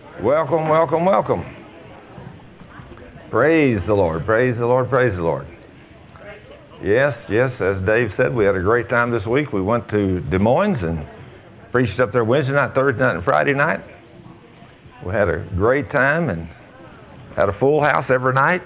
Welcome, welcome, welcome. Praise the Lord, praise the Lord, praise the Lord. Yes, as Dave said, we had a great time this week. We went to Des Moines and preached up there Wednesday night, Thursday night, and Friday night. We had a great time and had a full house every night.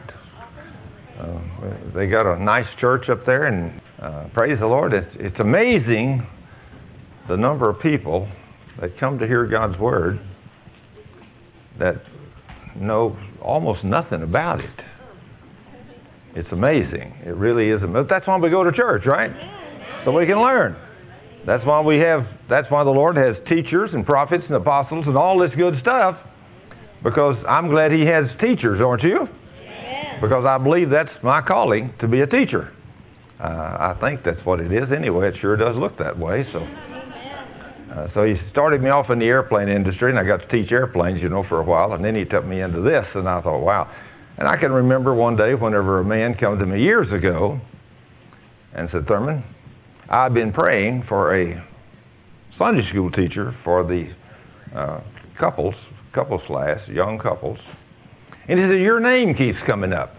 They got a nice church up there, and praise the Lord. It's amazing the number of people that come to hear God's Word that know almost nothing about it. It's amazing. It really is. That's why we go to church, right? So we can learn. That's why the Lord has teachers and prophets and apostles and all this good stuff, because I'm glad He has teachers, aren't you? Because I believe that's my calling, to be a teacher. I think that's what it is anyway. It sure does look that way. So He started me off in the airplane industry, and I got to teach airplanes, for a while, and then He took me into this, and I thought, wow. And I can remember one day whenever a man came to me years ago and said, Thurman, I've been praying for a Sunday school teacher for the couples class, young couples. And he said, your name keeps coming up.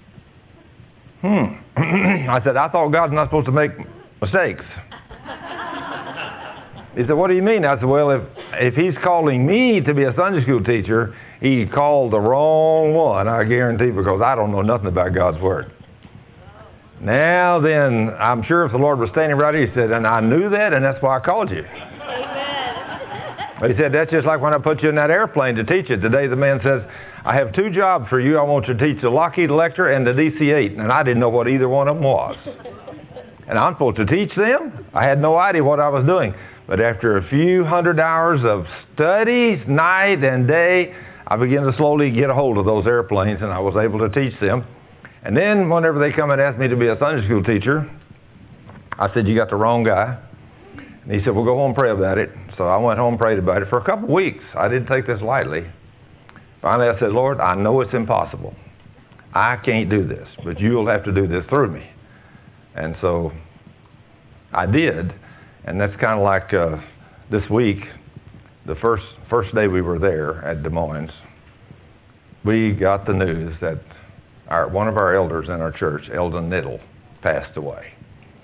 I said, I thought God's not supposed to make mistakes. He said, what do you mean? I said, well, if He's calling me to be a Sunday school teacher, He called the wrong one, I guarantee, because I don't know nothing about God's Word. Now then, I'm sure if the Lord was standing right here, He said, and I knew that, and that's why I called you. But He said, that's just like when I put you in that airplane to teach it. Today the man says, I have two jobs for you. I want you to teach the Lockheed Electra and the DC-8. And I didn't know what either one of them was. And I'm supposed to teach them? I had no idea what I was doing. But after a few hundred hours of studies, night and day, I began to slowly get a hold of those airplanes, and I was able to teach them. And then whenever they come and ask me to be a Sunday school teacher, I said, you got the wrong guy. And he said, well, go home and pray about it. So I went home and prayed about it for a couple of weeks. I didn't take this lightly. Finally, I said, Lord, I know it's impossible. I can't do this, but you'll have to do this through me. And so I did. And that's kind of like this week, the first day we were there at Des Moines, we got the news that one of our elders in our church, Eldon Niddle, passed away.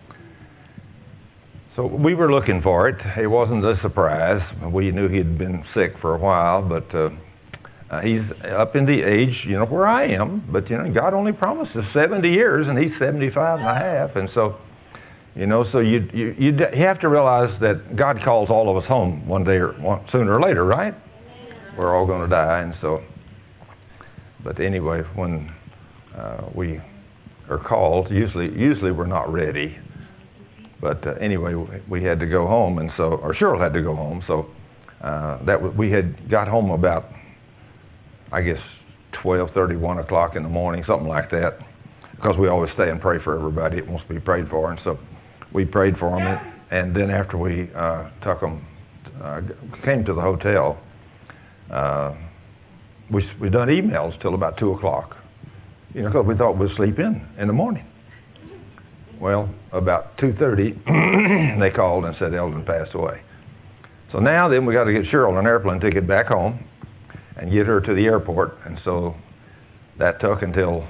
So we were looking for it. It wasn't a surprise. We knew he'd been sick for a while, but he's up in the age, where I am. But, God only promised us 70 years, and he's 75 and a half. And so, so you have to realize that God calls all of us home one day or sooner or later, right? We're all going to die. And so, but anyway, when we are called, usually we're not ready. But anyway, we had to go home, and so, or Cheryl had to go home. So we had got home about, I guess, 12:30, 1 o'clock in the morning, something like that, because we always stay and pray for everybody that wants to be prayed for. And so we prayed for them, and then after we took them, came to the hotel, we done emails till about 2 o'clock, because we thought we'd sleep in the morning. Well, about 2:30, they called and said Eldon passed away. So now then we got to get Cheryl an airplane ticket back home and get her to the airport. And so that took until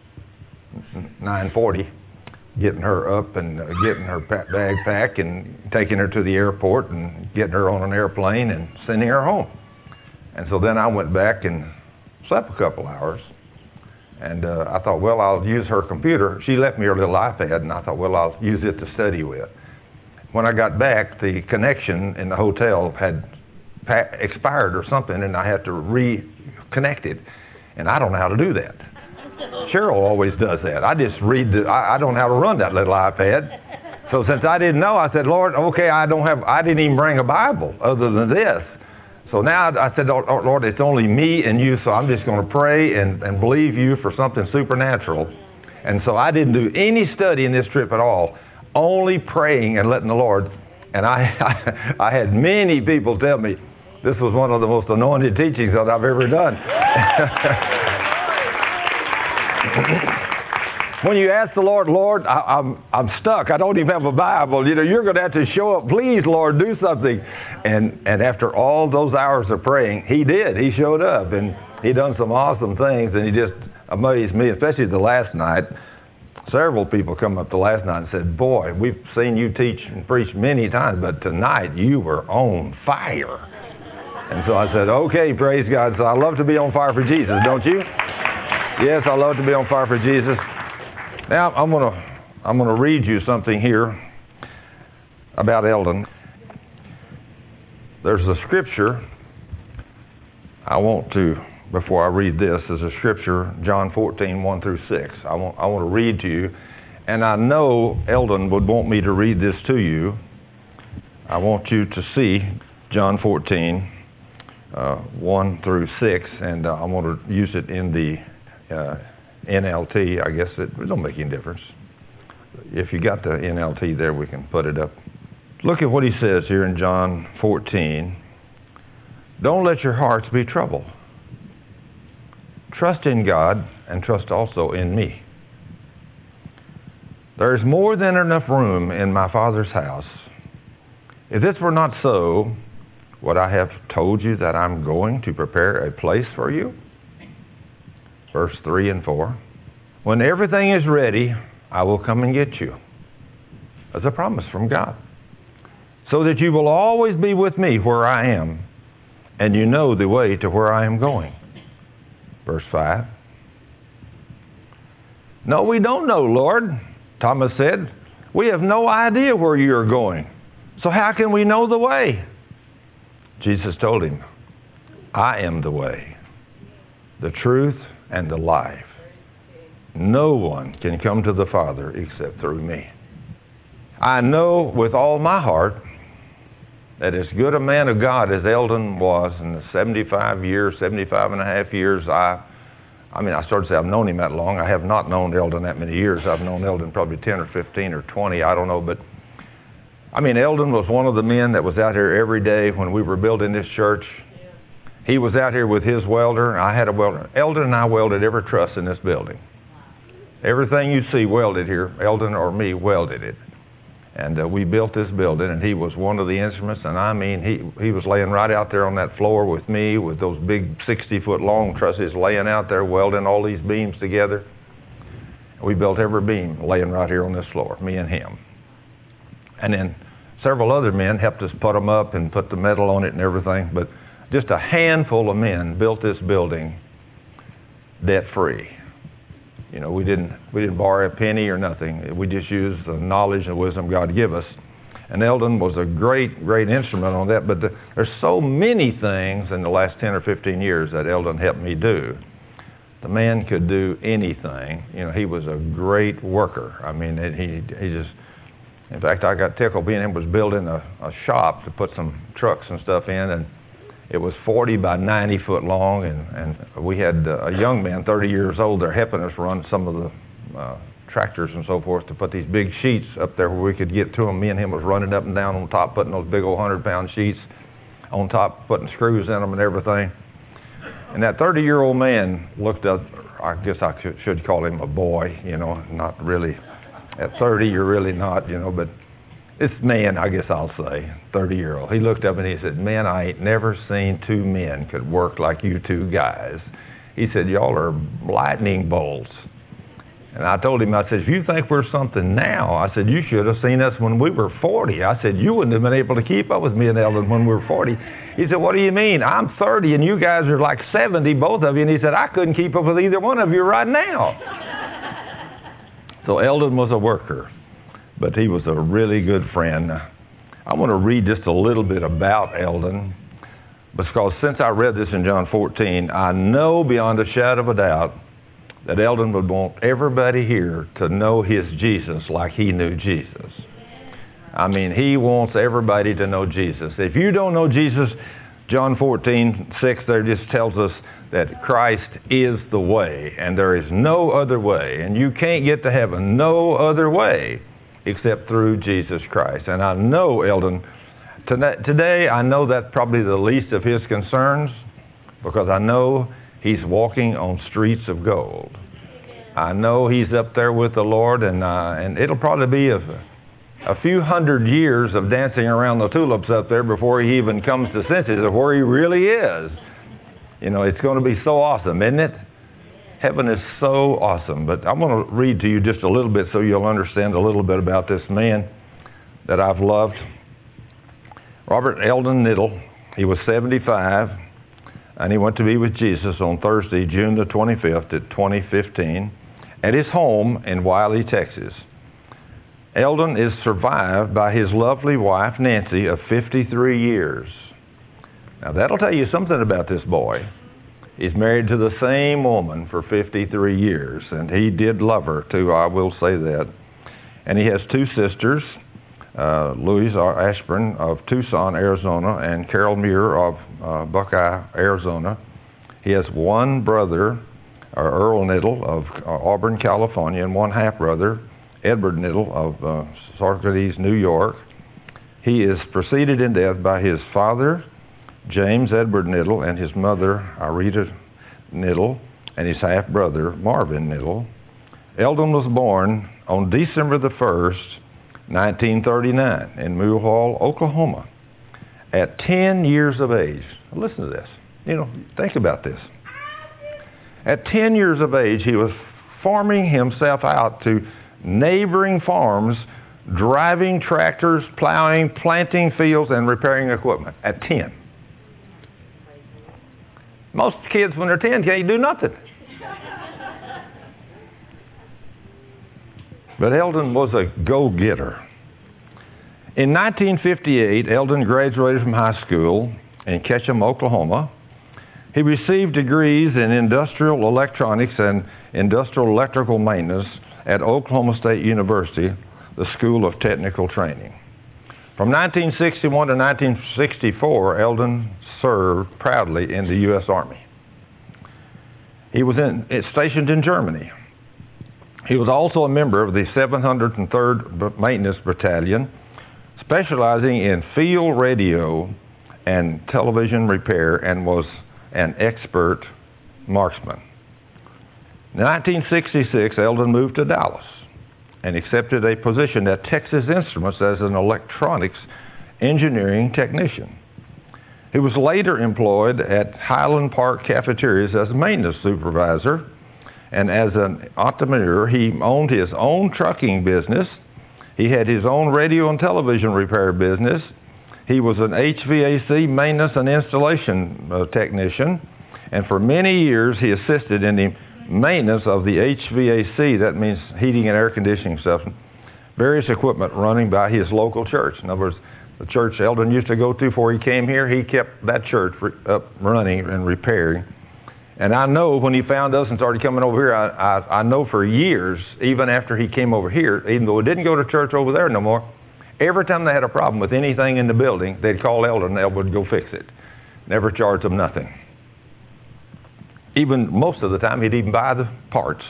9:40, getting her up and getting her bag packed and taking her to the airport and getting her on an airplane and sending her home. And so then I went back and slept a couple hours. And I thought, well, I'll use her computer. She left me her little iPad, and I thought, well, I'll use it to study with. When I got back, the connection in the hotel had expired or something, and I had to reconnect it. And I don't know how to do that. Cheryl always does that. I just I don't know how to run that little iPad. So since I didn't know, I said, Lord, okay, I didn't even bring a Bible other than this. So now I said, oh, Lord, it's only me and you, so I'm just going to pray and believe you for something supernatural. And so I didn't do any study in this trip at all, only praying and letting the Lord. And I had many people tell me this was one of the most anointed teachings that I've ever done. When you ask the Lord, Lord, I'm stuck. I don't even have a Bible. You're going to have to show up. Please, Lord, do something. And after all those hours of praying, he did. He showed up, and he done some awesome things, and he just amazed me, especially the last night. Several people come up the last night and said, boy, we've seen you teach and preach many times, but tonight you were on fire. And so I said, okay, praise God. So I love to be on fire for Jesus, don't you? Yes, I love to be on fire for Jesus. Now I'm gonna read you something here about Eldon. There's a scripture I want to, before I read this, is a scripture, John 14, 1 through 6. I want to read to you. And I know Eldon would want me to read this to you. I want you to see John 14, 1 through 6, and I want to use it in the NLT. I guess it don't make any difference. If you got the NLT there, we can put it up. Look at what he says here in John 14. Don't let your hearts be troubled. Trust in God and trust also in me. There is more than enough room in my Father's house. If this were not so, would I have told you that I'm going to prepare a place for you? Verse 3 and 4. When everything is ready, I will come and get you. That's a promise from God. So that you will always be with me where I am, and you know the way to where I am going. Verse 5. No, we don't know, Lord, Thomas said. We have no idea where you are going. So how can we know the way? Jesus told him, I am the way, the truth, and the life. No one can come to the Father except through me. I know with all my heart that as good a man of God as Eldon was in the 75 and a half years, I started to say I've known him that long. I have not known Eldon that many years. I've known Eldon probably 10 or 15 or 20, I don't know. But, Eldon was one of the men that was out here every day when we were building this church. He was out here with his welder. I had a welder. Eldon and I welded every truss in this building. Everything you see welded here, Eldon or me welded it. And we built this building, and he was one of the instruments. And he was laying right out there on that floor with me with those big 60-foot long trusses laying out there, welding all these beams together. We built every beam laying right here on this floor, me and him. And then several other men helped us put them up and put the metal on it and everything. But just a handful of men built this building debt-free. We didn't borrow a penny or nothing. We just used the knowledge and wisdom God gave us. And Eldon was a great, great instrument on that. But there's so many things in the last 10 or 15 years that Eldon helped me do. The man could do anything. He was a great worker. He just, in fact, I got tickled. Me and him was building a shop to put some trucks and stuff in, and it was 40 by 90 foot long, and we had a young man, 30 years old, there helping us run some of the tractors and so forth to put these big sheets up there where we could get to them. Me and him was running up and down on top, putting those big old 100-pound sheets on top, putting screws in them and everything. And that 30-year-old man looked up, I guess I should call him a boy, not really. At 30, you're really not, but this man, I guess I'll say, 30-year-old, he looked up and he said, man, I ain't never seen two men could work like you two guys. He said, y'all are lightning bolts. And I told him, I said, if you think we're something now, I said, you should have seen us when we were 40. I said, you wouldn't have been able to keep up with me and Eldon when we were 40. He said, what do you mean? I'm 30 and you guys are like 70, both of you. And he said, I couldn't keep up with either one of you right now. So Eldon was a worker, but he was a really good friend. I want to read just a little bit about Eldon, because since I read this in John 14, I know beyond a shadow of a doubt that Eldon would want everybody here to know his Jesus like he knew Jesus. He wants everybody to know Jesus. If you don't know Jesus, John 14:6 there just tells us that Christ is the way, and there is no other way, and you can't get to heaven no other way except through Jesus Christ. And I know Eldon, today I know that's probably the least of his concerns, because I know he's walking on streets of gold. I know he's up there with the Lord, and it'll probably be a few hundred years of dancing around the tulips up there before he even comes to senses of where he really is. You know, it's going to be so awesome, isn't it? Heaven is so awesome. But I'm going to read to you just a little bit so you'll understand a little bit about this man that I've loved. Robert Eldon Niddle, he was 75, and he went to be with Jesus on Thursday, June the 25th at 2015, at his home in Wiley, Texas. Eldon is survived by his lovely wife, Nancy, of 53 years. Now, that'll tell you something about this boy. He's married to the same woman for 53 years, and he did love her, too, I will say that. And he has two sisters, Louise Ashburn of Tucson, Arizona, and Carol Muir of Buckeye, Arizona. He has one brother, Earl Niddle of Auburn, California, and one half-brother, Edward Niddle of Socrates, New York. He is preceded in death by his father, James Edward Niddle, and his mother, Irita Niddle, and his half-brother, Marvin Niddle. Eldon was born on December the 1st, 1939, in Mulhall, Oklahoma, at 10 years of age. Now listen to this. You know, think about this. At 10 years of age, he was farming himself out to neighboring farms, driving tractors, plowing, planting fields, and repairing equipment at 10. Most kids, when they're 10, can't do nothing. But Eldon was a go-getter. In 1958, Eldon graduated from high school in Ketchum, Oklahoma. He received degrees in industrial electronics and industrial electrical maintenance at Oklahoma State University, the School of Technical Training. From 1961 to 1964, Eldon served proudly in the U.S. Army. He was stationed in Germany. He was also a member of the 703rd Maintenance Battalion, specializing in field radio and television repair, and was an expert marksman. In 1966, Eldon moved to Dallas and accepted a position at Texas Instruments as an electronics engineering technician. He was later employed at Highland Park Cafeterias as a maintenance supervisor, and as an entrepreneur, he owned his own trucking business. He had his own radio and television repair business. He was an HVAC maintenance and installation technician, and for many years he assisted in the maintenance of the HVAC, that means heating and air conditioning stuff, various equipment running by his local church. In other words, the church Eldon used to go to before he came here, he kept that church up running and repairing. And I know when he found us and started coming over here, I know for years, even after he came over here, even though he didn't go to church over there no more, every time they had a problem with anything in the building, they'd call Eldon and Eldon would go fix it. Never charged them nothing. Even most of the time, he'd even buy the parts.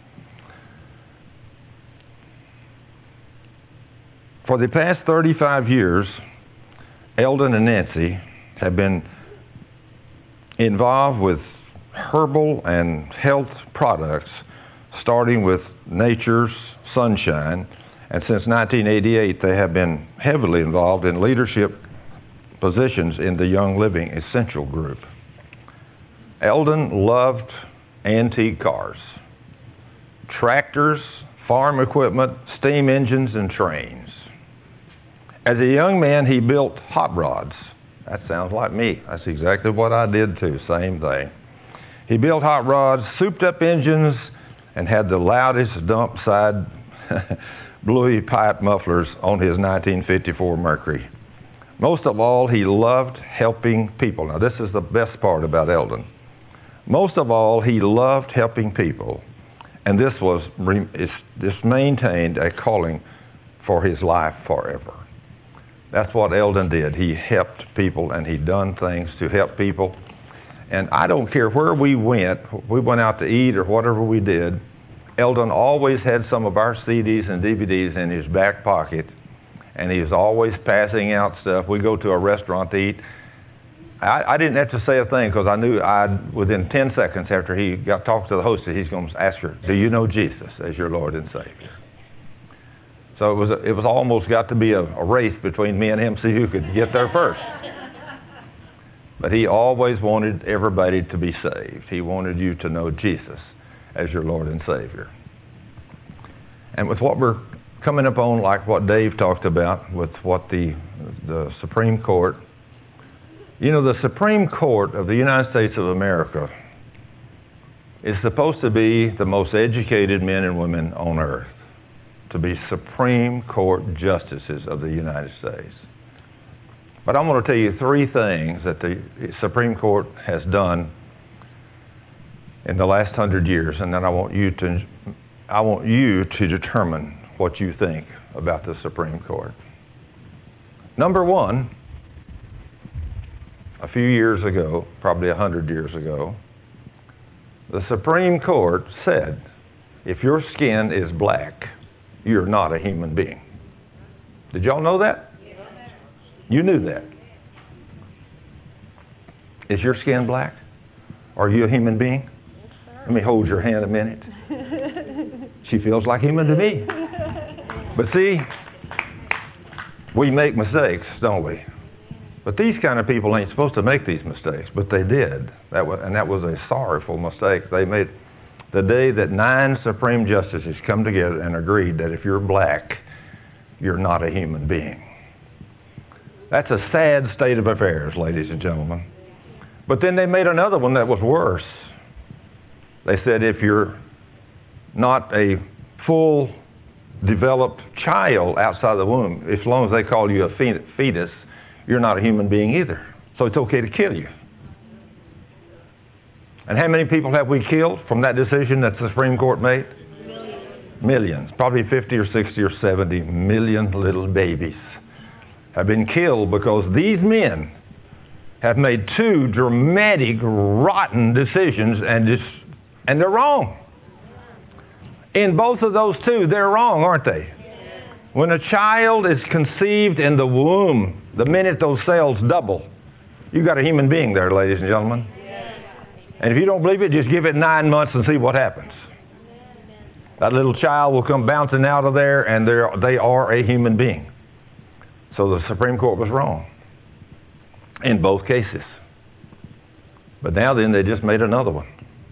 For the past 35 years, Eldon and Nancy have been involved with herbal and health products, starting with Nature's Sunshine, and since 1988, they have been heavily involved in leadership positions in the Young Living Essential Group. Eldon loved antique cars, tractors, farm equipment, steam engines, and trains. As a young man, he built hot rods. That sounds like me. That's exactly what I did too, same thing. He built hot rods, souped up engines, and had the loudest dump side bluey pipe mufflers on his 1954 Mercury. Most of all, he loved helping people. Now, this is the best part about Eldon. Most of all, he loved helping people, and this maintained a calling for his life forever. That's what Eldon did. He helped people, and he done things to help people. And I don't care where we went out to eat or whatever we did, Eldon always had some of our CDs and DVDs in his back pocket, and he was always passing out stuff. We go to a restaurant to eat. I didn't have to say a thing because I knew within 10 seconds after he got talked to the hostess, he's going to ask her, do you know Jesus as your Lord and Savior? So it was almost got to be a race between me and him, see who could get there first. But he always wanted everybody to be saved. He wanted you to know Jesus as your Lord and Savior. And with what we're coming up on, like what Dave talked about, with what the Supreme Court, you know, the Supreme Court of the United States of America is supposed to be the most educated men and women on earth, to be Supreme Court justices of the United States. But I'm going to tell you 3 things that the Supreme Court has done in the last 100 years, and then I want you to determine what you think about the Supreme Court. Number 1, a few years ago, probably 100 years ago, the Supreme Court said, if your skin is black, you're not a human being. Did y'all know that? You knew that. Is your skin black? Are you a human being? Let me hold your hand a minute. She feels like human to me. But see, we make mistakes, don't we? But these kind of people ain't supposed to make these mistakes, but they did. That was a sorrowful mistake. They made the day that 9 Supreme Justices come together and agreed that if you're black, you're not a human being. That's a sad state of affairs, ladies and gentlemen. But then they made another one that was worse. They said if you're not a full developed child outside the womb, as long as they call you a fetus, you're not a human being either. So it's okay to kill you. And how many people have we killed from that decision that the Supreme Court made? Millions. Probably 50 or 60 or 70 million little babies have been killed because these men have made 2 dramatic, rotten decisions, and they're wrong. In both of those 2, they're wrong, aren't they? When a child is conceived in the womb, the minute those cells double, you got a human being there, ladies and gentlemen. And if you don't believe it, just give it 9 months and see what happens. That little child will come bouncing out of there, and they are a human being. So the Supreme Court was wrong in both cases. But now then, they just made another one.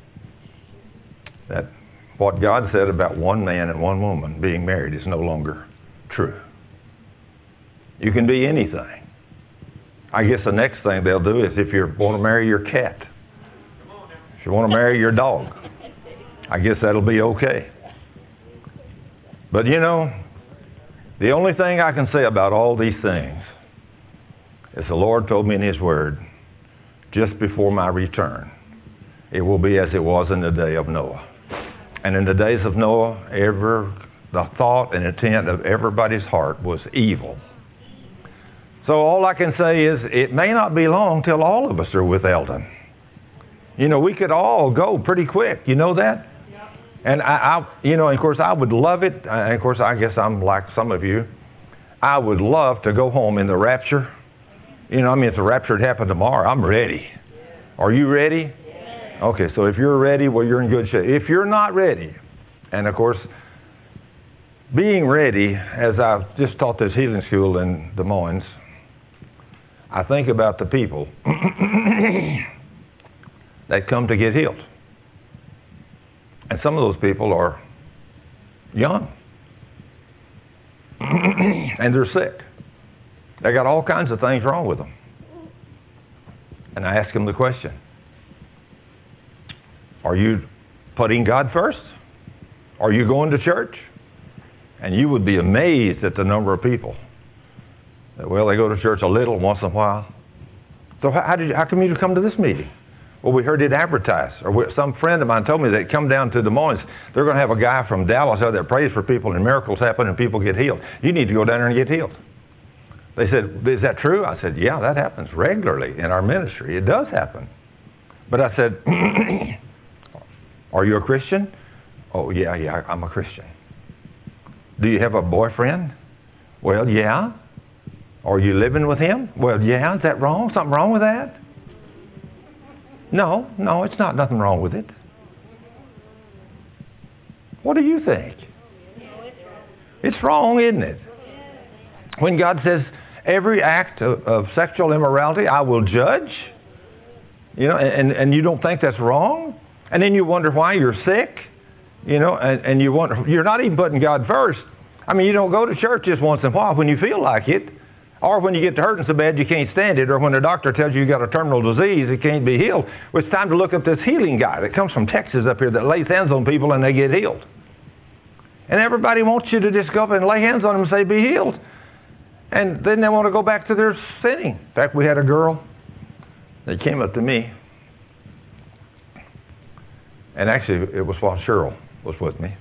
That what God said about one man and one woman being married is no longer true. You can be anything. I guess the next thing they'll do is if you want to marry your cat, if you want to marry your dog, I guess that'll be okay. But you know, the only thing I can say about all these things is the Lord told me in His Word, just before my return, it will be as it was in the day of Noah. And in the days of Noah, the thought and intent of everybody's heart was evil. So all I can say is it may not be long till all of us are with Eldon. You know, we could all go pretty quick. You know that? And of course, I would love it. And of course, I guess I'm like some of you. I would love to go home in the rapture. You know, I mean, if the rapture had happened tomorrow, I'm ready. Are you ready? Okay, so if you're ready, well, you're in good shape. If you're not ready, and of course, being ready, as I've just taught this healing school in Des Moines, I think about the people that come to get healed. And some of those people are young. And they're sick. They got all kinds of things wrong with them. And I ask them the question, are you putting God first? Are you going to church? And you would be amazed at the number of people that, well, they go to church a little once in a while. So how come you come to this meeting? Well, we heard it advertised. Or some friend of mine told me that come down to Des Moines, they're going to have a guy from Dallas out there that prays for people and miracles happen and people get healed. You need to go down there and get healed. They said, is that true? I said, yeah, that happens regularly in our ministry. It does happen. But I said, are you a Christian? Oh, yeah, I'm a Christian. Do you have a boyfriend? Well, yeah. Are you living with him? Well, yeah. Is that wrong? Something wrong with that? No, it's not nothing wrong with it. What do you think? It's wrong, isn't it? When God says, every act of sexual immorality I will judge, and you don't think that's wrong, and then you wonder why you're sick, and you wonder, you're not even putting God first. I mean, you don't go to church just once in a while when you feel like it, or when you get to hurting so bad you can't stand it, or when the doctor tells you got a terminal disease, it can't be healed. Well, it's time to look up this healing guy that comes from Texas up here that lays hands on people and they get healed. And everybody wants you to just go up and lay hands on them and say, be healed. And then they want to go back to their sinning. In fact, we had a girl that came up to me. And actually, it was while Cheryl was with me.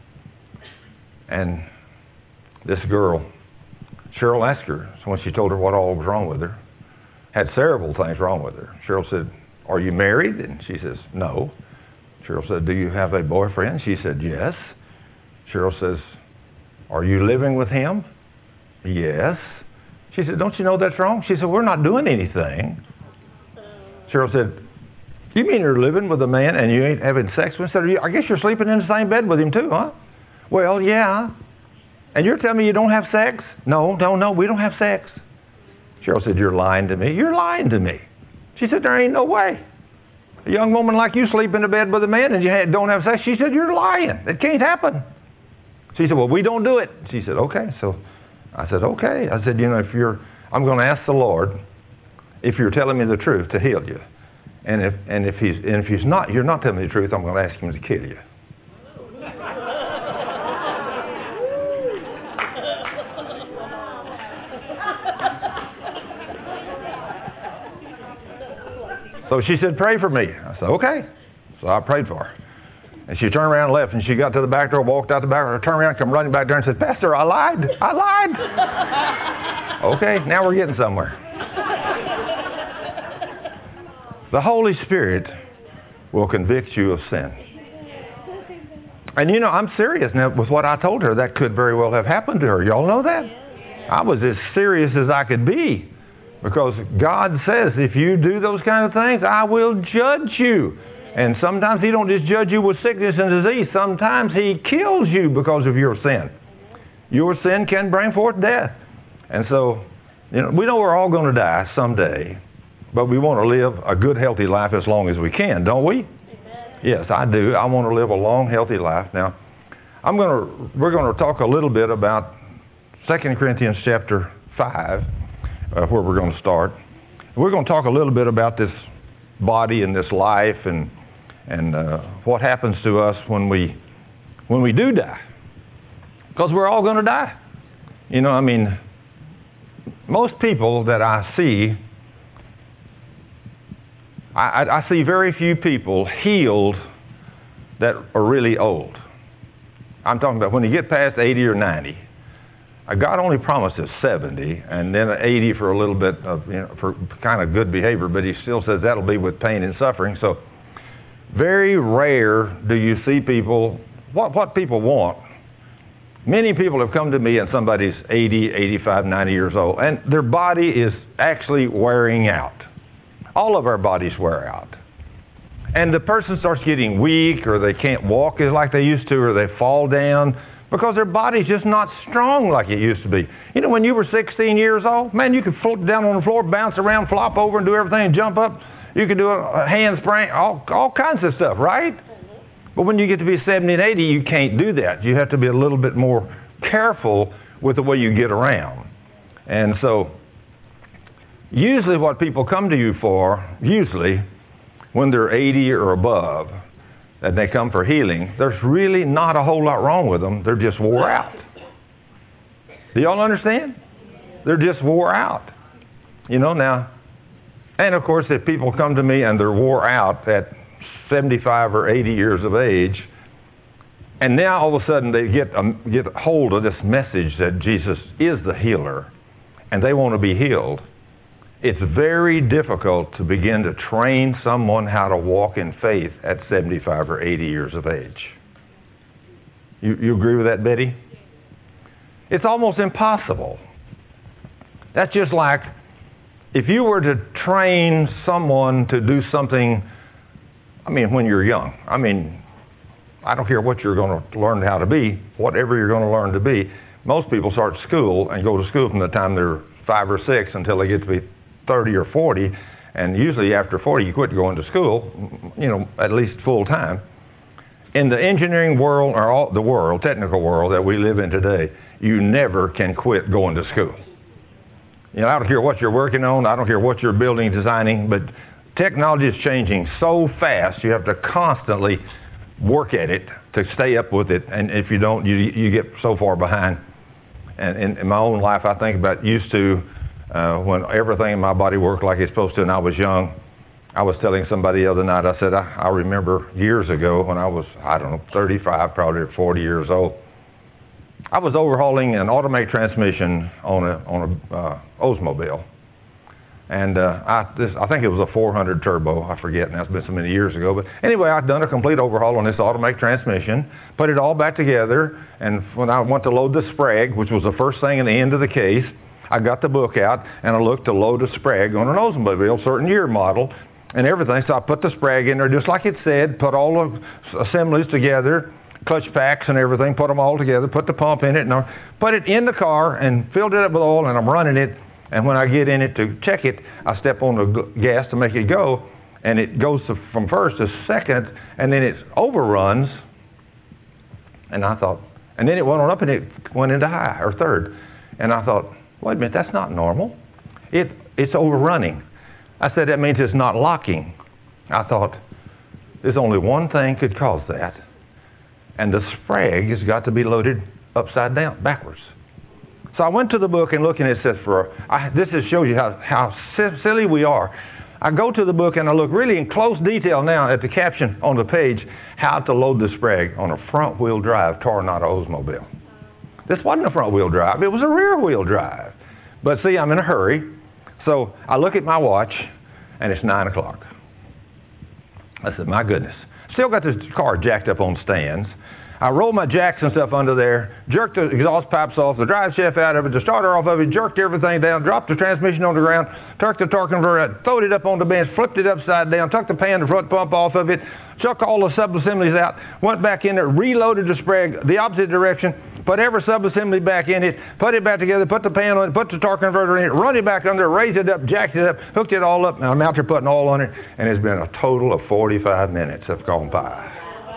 And this girl, Cheryl asked her, so when she told her what all was wrong with her, had several things wrong with her. Cheryl said, are you married? And she says, no. Cheryl said, do you have a boyfriend? She said, yes. Cheryl says, are you living with him? Yes. She said, don't you know that's wrong? She said, we're not doing anything. Cheryl said, you mean you're living with a man and you ain't having sex with him? I guess you're sleeping in the same bed with him too, huh? Well, yeah. And you're telling me you don't have sex? No, we don't have sex. Cheryl said, you're lying to me. You're lying to me. She said, there ain't no way. A young woman like you sleep in a bed with a man and you don't have sex? She said, you're lying. It can't happen. She said, well, we don't do it. She said, okay. So I said, okay. I said, I'm going to ask the Lord if you're telling me the truth to heal you. And if he's not, you're not telling me the truth, I'm going to ask him to kill you. So she said, pray for me. I said, okay. So I prayed for her. And she turned around and left, and she got to the back door, walked out the back door, turned around, come running back there and said, Pastor, I lied. Okay, now we're getting somewhere. The Holy Spirit will convict you of sin. And I'm serious now with what I told her. That could very well have happened to her. Y'all know that? I was as serious as I could be. Because God says, if you do those kind of things, I will judge you. And sometimes he don't just judge you with sickness and disease. Sometimes he kills you because of your sin. Your sin can bring forth death. And so, we know we're all going to die someday. But we want to live a good, healthy life as long as we can, don't we? Yes, I do. I want to live a long, healthy life. Now, we're going to talk a little bit about 2 Corinthians chapter 5. Where we're going to start. We're going to talk a little bit about this body and this life and what happens to us when we do die. Because we're all going to die. Most people that I see, I see very few people healed that are really old. I'm talking about when you get past 80 or 90. God only promises 70, and then 80 for a little bit of, for kind of good behavior, but he still says that'll be with pain and suffering. So very rare do you see people, what people want. Many people have come to me and somebody's 80, 85, 90 years old, and their body is actually wearing out. All of our bodies wear out. And the person starts getting weak, or they can't walk as like they used to, or they fall down, because their body's just not strong like it used to be. When you were 16 years old, man, you could float down on the floor, bounce around, flop over and do everything and jump up. You could do a handspring, all kinds of stuff, right? But when you get to be 70 and 80, you can't do that. You have to be a little bit more careful with the way you get around. And so, usually what people come to you for, when they're 80 or above, and they come for healing, there's really not a whole lot wrong with them. They're just wore out. Do y'all understand? They're just wore out. Now, and of course, if people come to me and they're wore out at 75 or 80 years of age, and now all of a sudden they get hold of this message that Jesus is the healer, and they want to be healed, it's very difficult to begin to train someone how to walk in faith at 75 or 80 years of age. You agree with that, Betty? It's almost impossible. That's just like if you were to train someone to do something I mean, when you're young. I mean, I don't care what you're going to learn how to be, whatever you're going to learn to be. Most people start school and go to school from the time they're 5 or 6 until they get to be 30 or 40. And usually after 40, you quit going to school, at least full time. In the engineering world, or the world, technical world that we live in today, you never can quit going to school. I don't care what you're working on. I don't care what you're building, designing, but technology is changing so fast, you have to constantly work at it to stay up with it. And if you don't, you get so far behind. And in my own life, I think about used to, when everything in my body worked like it's supposed to and I was young. I was telling somebody the other night, I said, I remember years ago when I was, 35, probably 40 years old. I was overhauling an automatic transmission on a Oldsmobile. And I think it was a 400 turbo. I forget now, it's been so many years ago. But anyway, I'd done a complete overhaul on this automatic transmission, put it all back together, and when I went to load the Sprague, which was the first thing in the end of the case, I got the book out, and I looked to load a Sprague on an Oldsmobile, certain year model, and everything. So I put the Sprague in there just like it said, put all the assemblies together, clutch packs and everything, put them all together, put the pump in it, and I put it in the car and filled it up with oil, and I'm running it. And when I get in it to check it, I step on the gas to make it go, and it goes from first to second, and then it overruns. And I thought, and then it went on up and it went into high or third. And I thought, wait a minute, that's not normal. It's overrunning. I said, that means it's not locking. I thought, there's only one thing could cause that. And the Sprague has got to be loaded upside down, backwards. So I went to the book and looked, and it says, this just shows you how silly we are. I go to the book and I look really in close detail now at the caption on the page, how to load the Sprague on a front-wheel drive Tornado Oldsmobile. This wasn't a front-wheel drive, it was a rear-wheel drive. But see, I'm in a hurry, so I look at my watch, and it's 9 o'clock. I said, my goodness. Still got this car jacked up on stands. I rolled my jacks and stuff under there, jerked the exhaust pipes off, the drive shaft out of it, the starter off of it, jerked everything down, dropped the transmission on the ground, took the torque converter out, throwed it up on the bench, flipped it upside down, took the pan, the front pump off of it, chucked all the sub-assemblies out, went back in there, reloaded the Sprague the opposite direction, put every sub-assembly back in it, put it back together, put the pan on it, put the torque converter in it, run it back under, raised it up, jacked it up, hooked it all up, and I'm out there putting oil on it, and it's been a total of 45 minutes have gone by.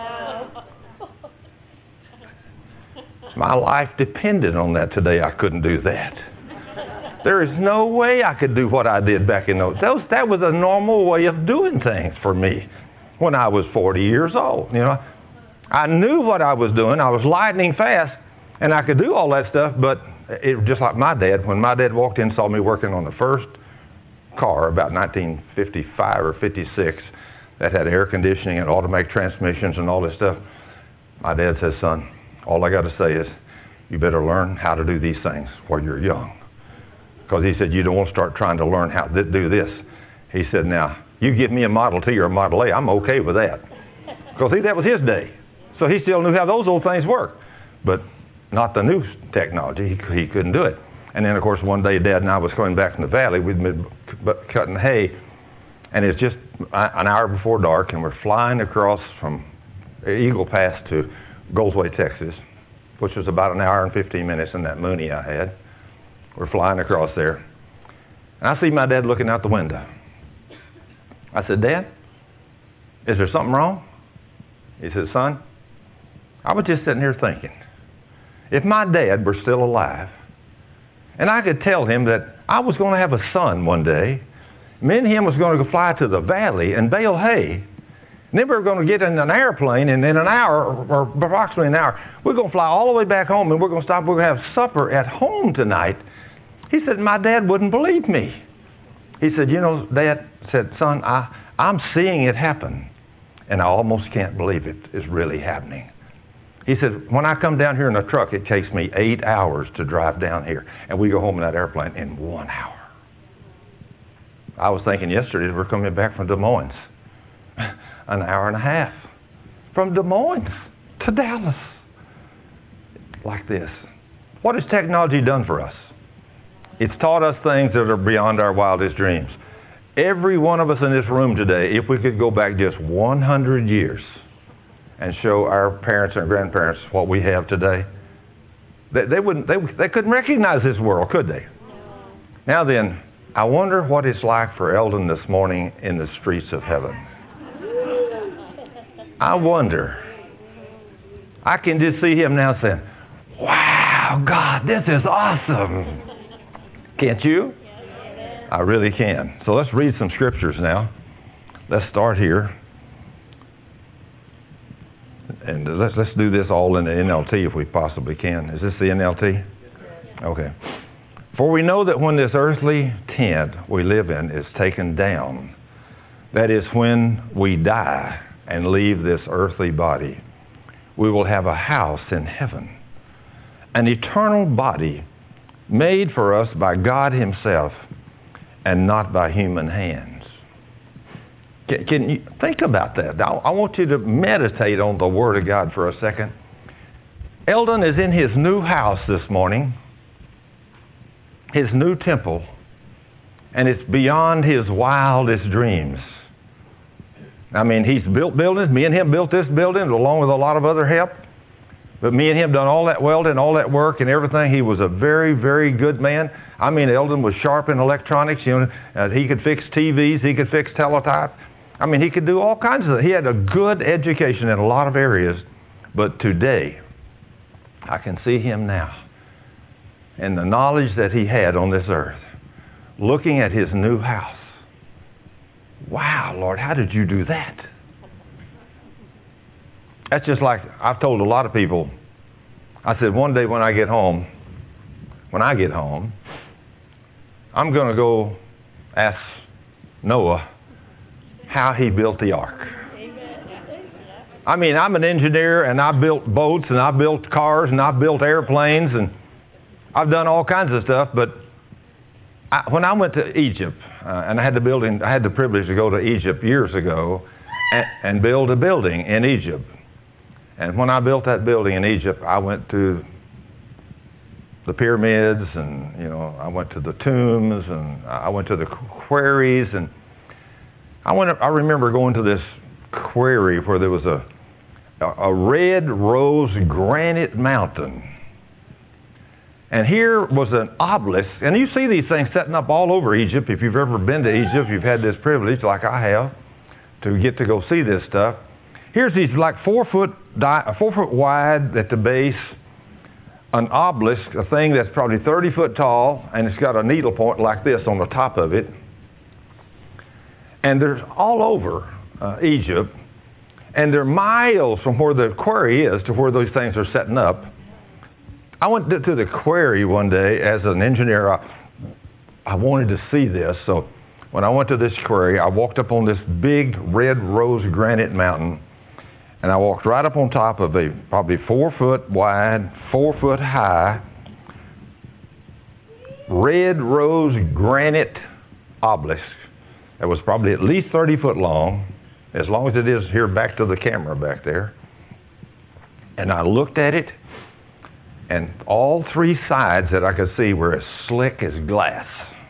My life depended on that. Today I couldn't do that. There is no way I could do what I did back in those. That was a normal way of doing things for me when I was 40 years old. I knew what I was doing. I was lightning fast, and I could do all that stuff, but it just like my dad. When my dad walked in and saw me working on the first car, about 1955 or 56, that had air conditioning and automatic transmissions and all this stuff, my dad says, son, all I got to say is, you better learn how to do these things while you're young. Because he said, you don't want to start trying to learn how to do this. He said, now, you give me a Model T or a Model A, I'm okay with that. Because that was his day. So he still knew how those old things work. But not the new technology. He couldn't do it. And then, of course, one day, Dad and I was coming back from the valley. We'd been cutting hay. And it's just an hour before dark, and we're flying across from Eagle Pass to Goldsway, Texas, which was about an hour and 15 minutes in that Mooney I had. We're flying across there. And I see my dad looking out the window. I said, Dad, is there something wrong? He said, son, I was just sitting here thinking, if my dad were still alive, and I could tell him that I was going to have a son one day, me and him was going to go fly to the valley and bale hay, and then we were going to get in an airplane, and in an hour, or approximately an hour, we're going to fly all the way back home, and we're going to stop, we're going to have supper at home tonight. He said, my dad wouldn't believe me. He said, Dad said, son, I'm seeing it happen, and I almost can't believe it is really happening. He said, when I come down here in a truck, it takes me 8 hours to drive down here, and we go home in that airplane in 1 hour. I was thinking yesterday, we're coming back from Des Moines. An hour and a half from Des Moines to Dallas. Like this. What has technology done for us? It's taught us things that are beyond our wildest dreams. Every one of us in this room today, if we could go back just 100 years and show our parents and grandparents what we have today, they couldn't recognize this world, could they? Now then, I wonder what it's like for Eldon this morning in the streets of heaven. I wonder. I can just see him now saying, wow, God, this is awesome. Can't you? I really can. So let's read some scriptures now. Let's start here. And let's do this all in the NLT if we possibly can. Is this the NLT? Okay. For we know that when this earthly tent we live in is taken down, that is when we die and leave this earthly body, we will have a house in heaven, an eternal body made for us by God himself and not by human hands. Can you think about that? I want you to meditate on the Word of God for a second. Eldon is in his new house this morning, his new temple, and it's beyond his wildest dreams. I mean, he's built buildings. Me and him built this building along with a lot of other help. But me and him done all that welding, all that work and everything. He was a very, very good man. I mean, Eldon was sharp in electronics. You know, he could fix TVs. He could fix teletype. I mean, he could do all kinds of things. He had a good education in a lot of areas. But today, I can see him now. And the knowledge that he had on this earth, looking at his new house. Wow, Lord, how did you do that? That's just like I've told a lot of people. I said, one day when I get home, I'm going to go ask Noah how he built the ark. I mean, I'm an engineer, and I built boats, and I built cars, and I built airplanes, and I've done all kinds of stuff. But when I went to Egypt, and I had the privilege to go to Egypt years ago and build a building in Egypt. And when I built that building in Egypt, I went to the pyramids, and I went to the tombs, and I went to the quarries, and I remember going to this quarry where there was a red rose granite mountain. And here was an obelisk, and you see these things setting up all over Egypt. If you've ever been to Egypt, you've had this privilege, like I have, to get to go see this stuff. Here's these like 4 foot wide at the base, an obelisk, a thing that's probably 30 foot tall, and it's got a needle point like this on the top of it. And there's all over Egypt, and they're miles from where the quarry is to where those things are setting up. I went to the quarry one day as an engineer. I wanted to see this, so when I went to this quarry, I walked up on this big red rose granite mountain, and I walked right up on top of a probably 4 foot wide, 4 foot high, red rose granite obelisk that was probably at least 30 foot long as it is here back to the camera back there. And I looked at it, and all 3 sides that I could see were as slick as glass.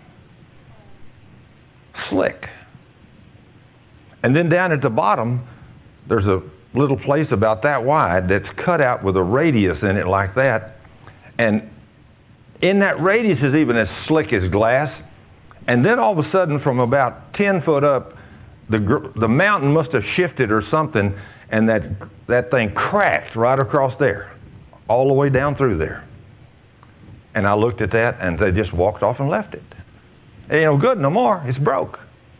Slick. And then down at the bottom, there's a little place about that wide that's cut out with a radius in it like that. And in that radius is even as slick as glass. And then all of a sudden, from about 10 foot up, the mountain must have shifted or something, and that thing cracked right across there, all the way down through there. And I looked at that, and they just walked off and left it. It ain't no good no more. It's broke.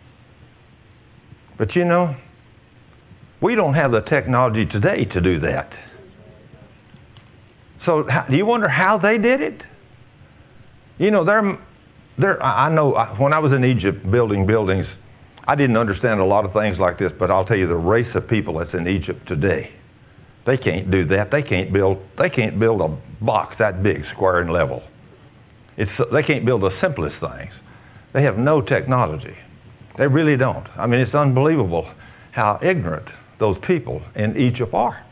But we don't have the technology today to do that. So do you wonder how they did it? I know when I was in Egypt building buildings, I didn't understand a lot of things like this, but I'll tell you, the race of people that's in Egypt today, they can't do that. They can't build a box that big, square and level. They can't build the simplest things. They have no technology. They really don't. I mean, it's unbelievable how ignorant those people in Egypt are.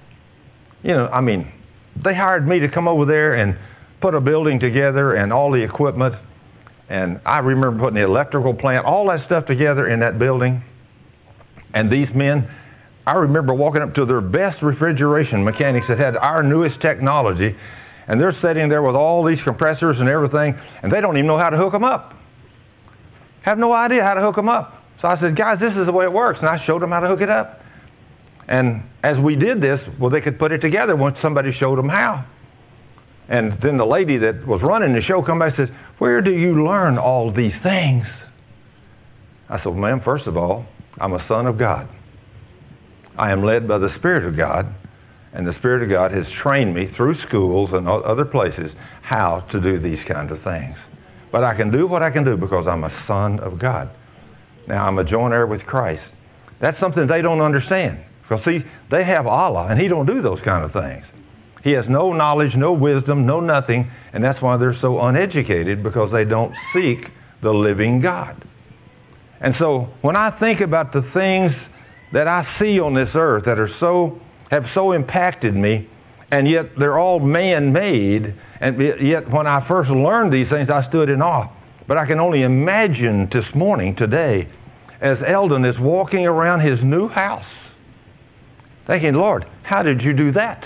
They hired me to come over there and put a building together and all the equipment, And I remember putting the electrical plant, all that stuff together in that building. And these men, I remember walking up to their best refrigeration mechanics that had our newest technology, and they're sitting there with all these compressors and everything, and they don't even know how to hook them up. Have no idea how to hook them up. So I said, guys, this is the way it works. And I showed them how to hook it up. And as we did this, well, they could put it together once somebody showed them how. And then the lady that was running the show come back and says, where do you learn all these things? I said, well, ma'am, first of all, I'm a son of God. I am led by the Spirit of God, and the Spirit of God has trained me through schools and other places how to do these kinds of things. But I can do what I can do because I'm a son of God. Now, I'm a joint heir with Christ. That's something they don't understand. Because, see, they have Allah, and He don't do those kind of things. He has no knowledge, no wisdom, no nothing, and that's why they're so uneducated, because they don't seek the living God. And so, when I think about the things that I see on this earth that are have so impacted me, and yet they're all man-made, and yet when I first learned these things, I stood in awe. But I can only imagine this morning, today, as Eldon is walking around his new house, thinking, Lord, how did you do that?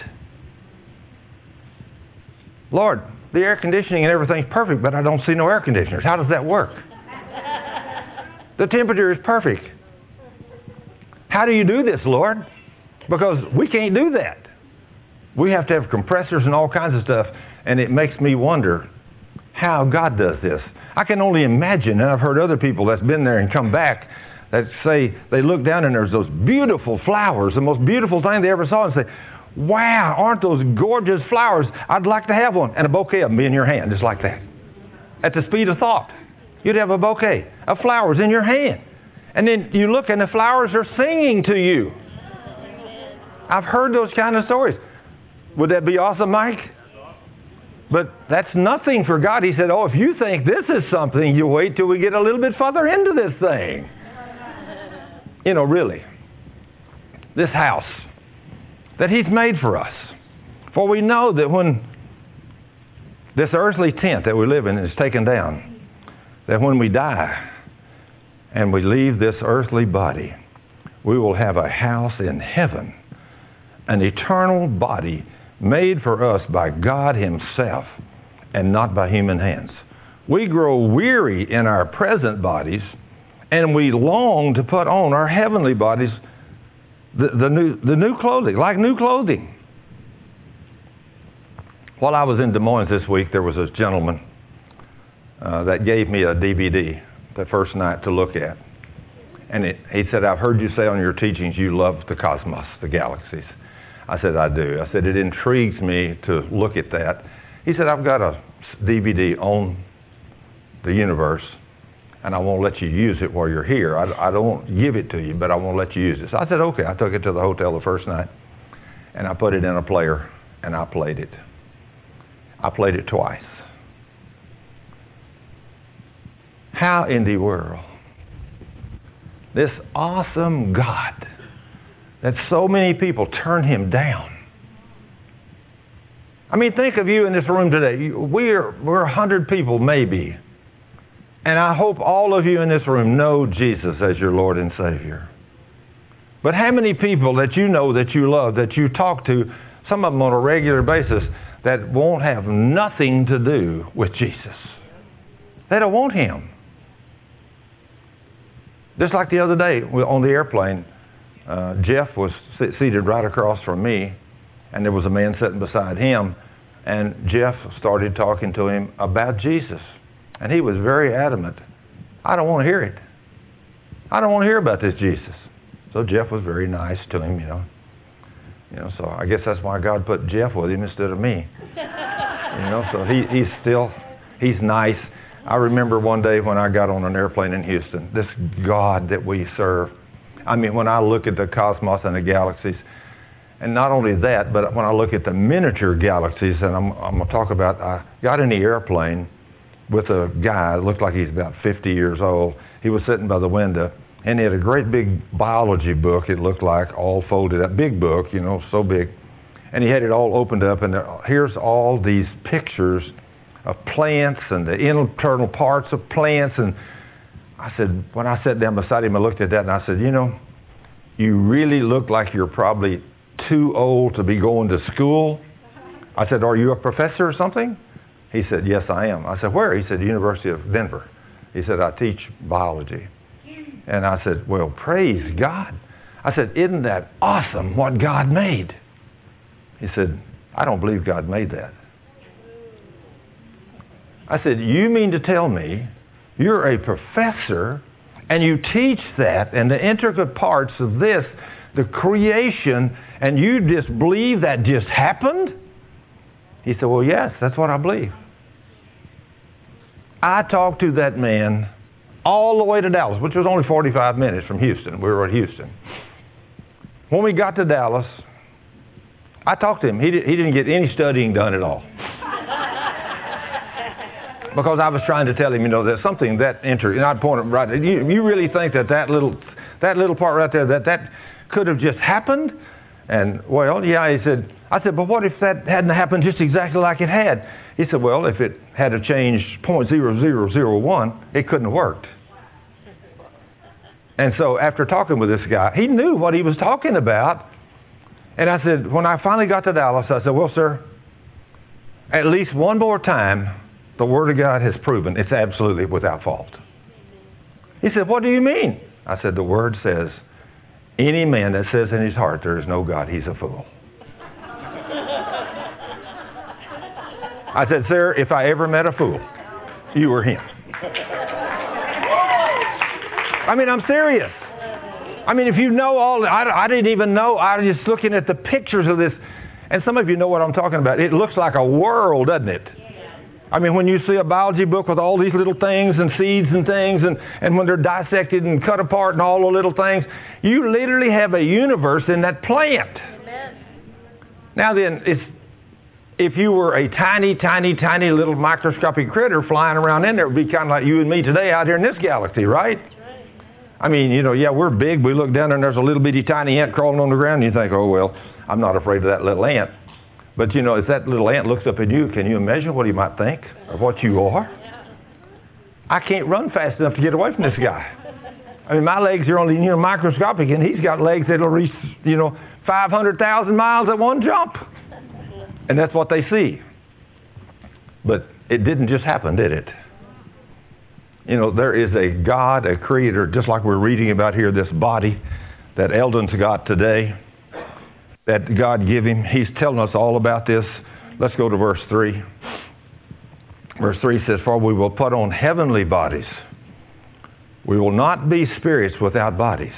Lord, the air conditioning and everything's perfect, but I don't see no air conditioners. How does that work? The temperature is perfect. How do you do this, Lord? Because we can't do that. We have to have compressors and all kinds of stuff, and it makes me wonder how God does this. I can only imagine, and I've heard other people that's been there and come back that say they look down and there's those beautiful flowers, the most beautiful thing they ever saw, and say, wow, aren't those gorgeous flowers? I'd like to have one. And a bouquet of them be in your hand, just like that. At the speed of thought. You'd have a bouquet of flowers in your hand. And then you look and the flowers are singing to you. I've heard those kind of stories. Would that be awesome, Mike? But that's nothing for God. He said, oh, if you think this is something, you wait till we get a little bit further into this thing. You know, really. This house that He's made for us. For we know that when this earthly tent that we live in is taken down, that when we die and we leave this earthly body, we will have a house in heaven, an eternal body made for us by God Himself and not by human hands. We grow weary in our present bodies, and we long to put on our heavenly bodies the new clothing, like new clothing. While I was in Des Moines this week, there was this gentleman that gave me a DVD the first night to look at. And he said, I've heard you say on your teachings you love the cosmos, the galaxies. I said, I do. I said, it intrigues me to look at that. He said, I've got a DVD on the universe, and I won't let you use it while you're here. I don't give it to you, but I won't let you use it. So I said, okay. I took it to the hotel the first night, and I put it in a player, and I played it. I played it twice. How in the world? This awesome God that so many people turn Him down. I mean, think of you in this room today. We're 100 people maybe. And I hope all of you in this room know Jesus as your Lord and Savior. But how many people that you know, that you love, that you talk to, some of them on a regular basis, that won't have nothing to do with Jesus? They don't want Him. Just like the other day on the airplane, Jeff was seated right across from me, and there was a man sitting beside him, and Jeff started talking to him about Jesus. And he was very adamant. I don't want to hear it. I don't want to hear about this Jesus. So Jeff was very nice to him, you know. So I guess that's why God put Jeff with him instead of me. So he's nice. I remember one day when I got on an airplane in Houston, this God that we serve. I mean, when I look at the cosmos and the galaxies, and not only that, but when I look at the miniature galaxies, and I'm going to talk about, I got in the airplane with a guy that looked like he's about 50 years old. He was sitting by the window, and he had a great big biology book, it looked like, all folded up. Big book, so big. And he had it all opened up, and here's all these pictures plants and the internal parts of plants. And I said, when I sat down beside him, I looked at that and I said, you really look like you're probably too old to be going to school. I said, are you a professor or something? He said, yes, I am. I said, where? He said, University of Denver. He said, I teach biology. And I said, well, praise God. I said, isn't that awesome what God made? He said, I don't believe God made that. I said, you mean to tell me you're a professor and you teach that and the intricate parts of this, the creation, and you just believe that just happened? He said, well, yes, that's what I believe. I talked to that man all the way to Dallas, which was only 45 minutes from Houston. We were at Houston. When we got to Dallas, I talked to him. He didn't get any studying done at all. Because I was trying to tell him, there's something that interesting. And I'd point him right. You really think that little part right there, that could have just happened? And, well, yeah, I said, but what if that hadn't happened just exactly like it had? He said, well, if it had to change 0.0001, it couldn't have worked. And so after talking with this guy, he knew what he was talking about. And I said, when I finally got to Dallas, I said, well, sir, at least one more time, the Word of God has proven it's absolutely without fault. He said, what do you mean? I said, the Word says, any man that says in his heart there is no God, he's a fool. I said, sir, if I ever met a fool, you were him. I mean, I'm serious. I mean, if you know all, I didn't even know. I was just looking at the pictures of this. And some of you know what I'm talking about. It looks like a world, doesn't it? I mean, when you see a biology book with all these little things and seeds and things, and when they're dissected and cut apart and all the little things, you literally have a universe in that plant. Amen. Now then, if you were a tiny, tiny, tiny little microscopic critter flying around in there, it would be kind of like you and me today out here in this galaxy, right? I mean, yeah, we're big. We look down there and there's a little bitty tiny ant crawling on the ground, and you think, oh, well, I'm not afraid of that little ant. But, if that little ant looks up at you, can you imagine what he might think of what you are? I can't run fast enough to get away from this guy. I mean, my legs are only, microscopic, and he's got legs that'll reach, 500,000 miles at one jump. And that's what they see. But it didn't just happen, did it? There is a God, a creator, just like we're reading about here, this body that Eldon's got today, that God gave him. He's telling us all about this. Let's go to verse 3. Verse 3 says, for we will put on heavenly bodies. We will not be spirits without bodies.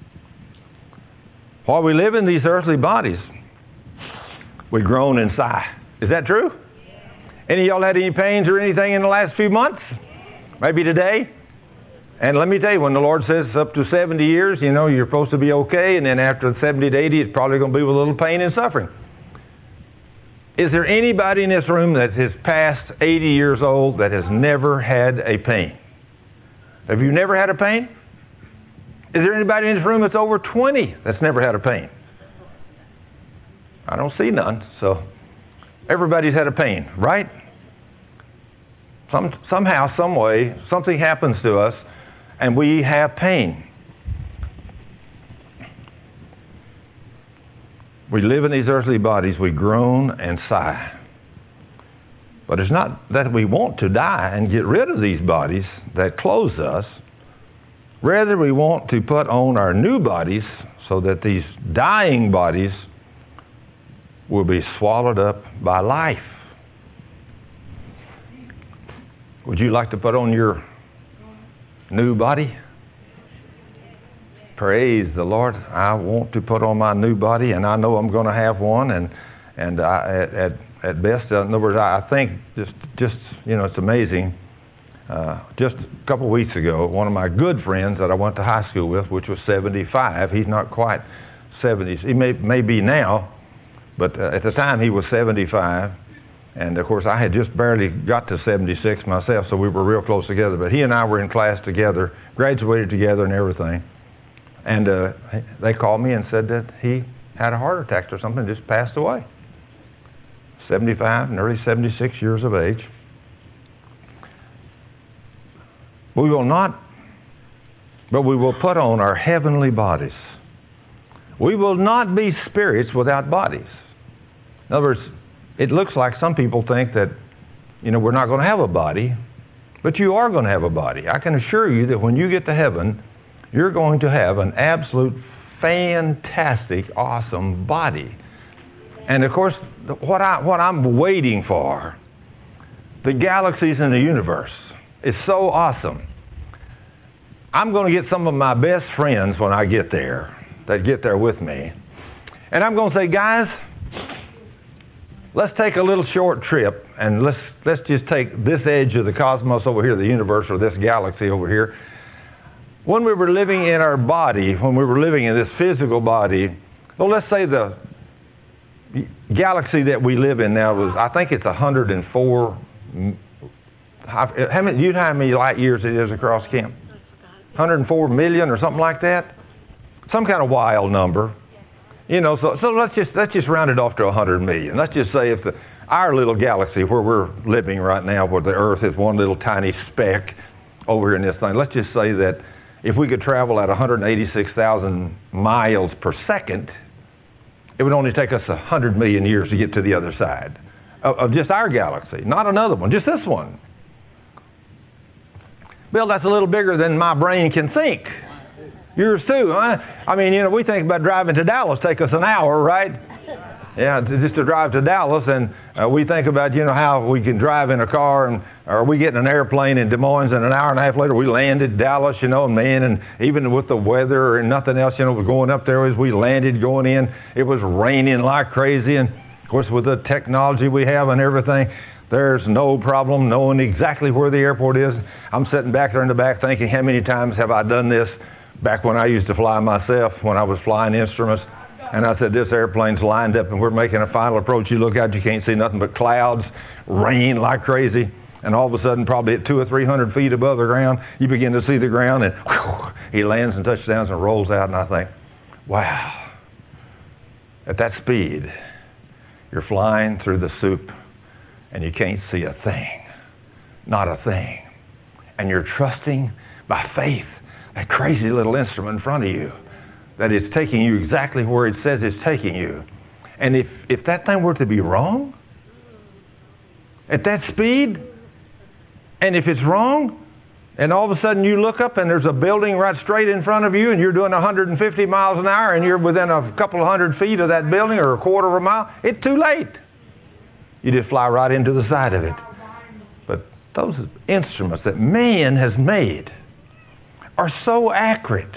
While we live in these earthly bodies, we groan and sigh. Is that true? Any of y'all had any pains or anything in the last few months? Maybe today? And let me tell you, when the Lord says up to 70 years, you're supposed to be okay, and then after 70 to 80, it's probably going to be with a little pain and suffering. Is there anybody in this room that is past 80 years old that has never had a pain? Have you never had a pain? Is there anybody in this room that's over 20 that's never had a pain? I don't see none, so everybody's had a pain, right? Somehow, some way, something happens to us, and we have pain. We live in these earthly bodies, we groan and sigh. But it's not that we want to die and get rid of these bodies that clothe us. Rather, we want to put on our new bodies so that these dying bodies will be swallowed up by life. Would you like to put on your new body? Praise the Lord. I want to put on my new body, and I know I'm going to have one. And at best, in other words, I think just it's amazing. Just a couple of weeks ago, one of my good friends that I went to high school with, which was 75, he's not quite 70s. He may be now, but at the time he was 75. And, of course, I had just barely got to 76 myself, so we were real close together. But he and I were in class together, graduated together and everything. And they called me and said that he had a heart attack or something and just passed away. 75, nearly 76 years of age. We will not, but we will put on our heavenly bodies. We will not be spirits without bodies. In other words, it looks like some people think that, we're not going to have a body, but you are going to have a body. I can assure you that when you get to heaven, you're going to have an absolute fantastic, awesome body. And of course, what I'm waiting for, the galaxies in the universe, is so awesome. I'm going to get some of my best friends when I get there, that get there with me. And I'm going to say, guys, let's take a little short trip, and let's just take this edge of the cosmos over here, the universe, or this galaxy over here. When we were living in our body, when we were living in this physical body, well, let's say the galaxy that we live in now was, I think it's 104. How many light years it is across, Kim? 104 million or something like that? Some kind of wild number. So let's just round it off to 100 million. Let's just say if our little galaxy where we're living right now, where the Earth is one little tiny speck over here in this thing, let's just say that if we could travel at 186,000 miles per second, it would only take us 100 million years to get to the other side of just our galaxy, not another one, just this one. Bill, that's a little bigger than my brain can think. Yours too, huh? I mean, we think about driving to Dallas, take us an hour, right? Yeah, just to drive to Dallas, and we think about, how we can drive in a car, or we get in an airplane in Des Moines, and an hour and a half later we landed Dallas, and even with the weather and nothing else, we're going up there as we landed, going in, it was raining like crazy, and of course with the technology we have and everything, there's no problem knowing exactly where the airport is. I'm sitting back there in the back thinking, how many times have I done this? Back when I used to fly myself, when I was flying instruments, and I said, this airplane's lined up and we're making a final approach. You look out, you can't see nothing but clouds, rain like crazy, and all of a sudden, probably at 200 or 300 feet above the ground, you begin to see the ground, and whew, he lands and touchdowns and rolls out, and I think, wow, at that speed, you're flying through the soup, and you can't see a thing, not a thing, and you're trusting by faith that crazy little instrument in front of you, that it's taking you exactly where it says it's taking you. And if that thing were to be wrong, at that speed, and if it's wrong, and all of a sudden you look up and there's a building right straight in front of you and you're doing 150 miles an hour and you're within a couple of hundred feet of that building or a quarter of a mile, it's too late. You just fly right into the side of it. But those instruments that man has made are so accurate.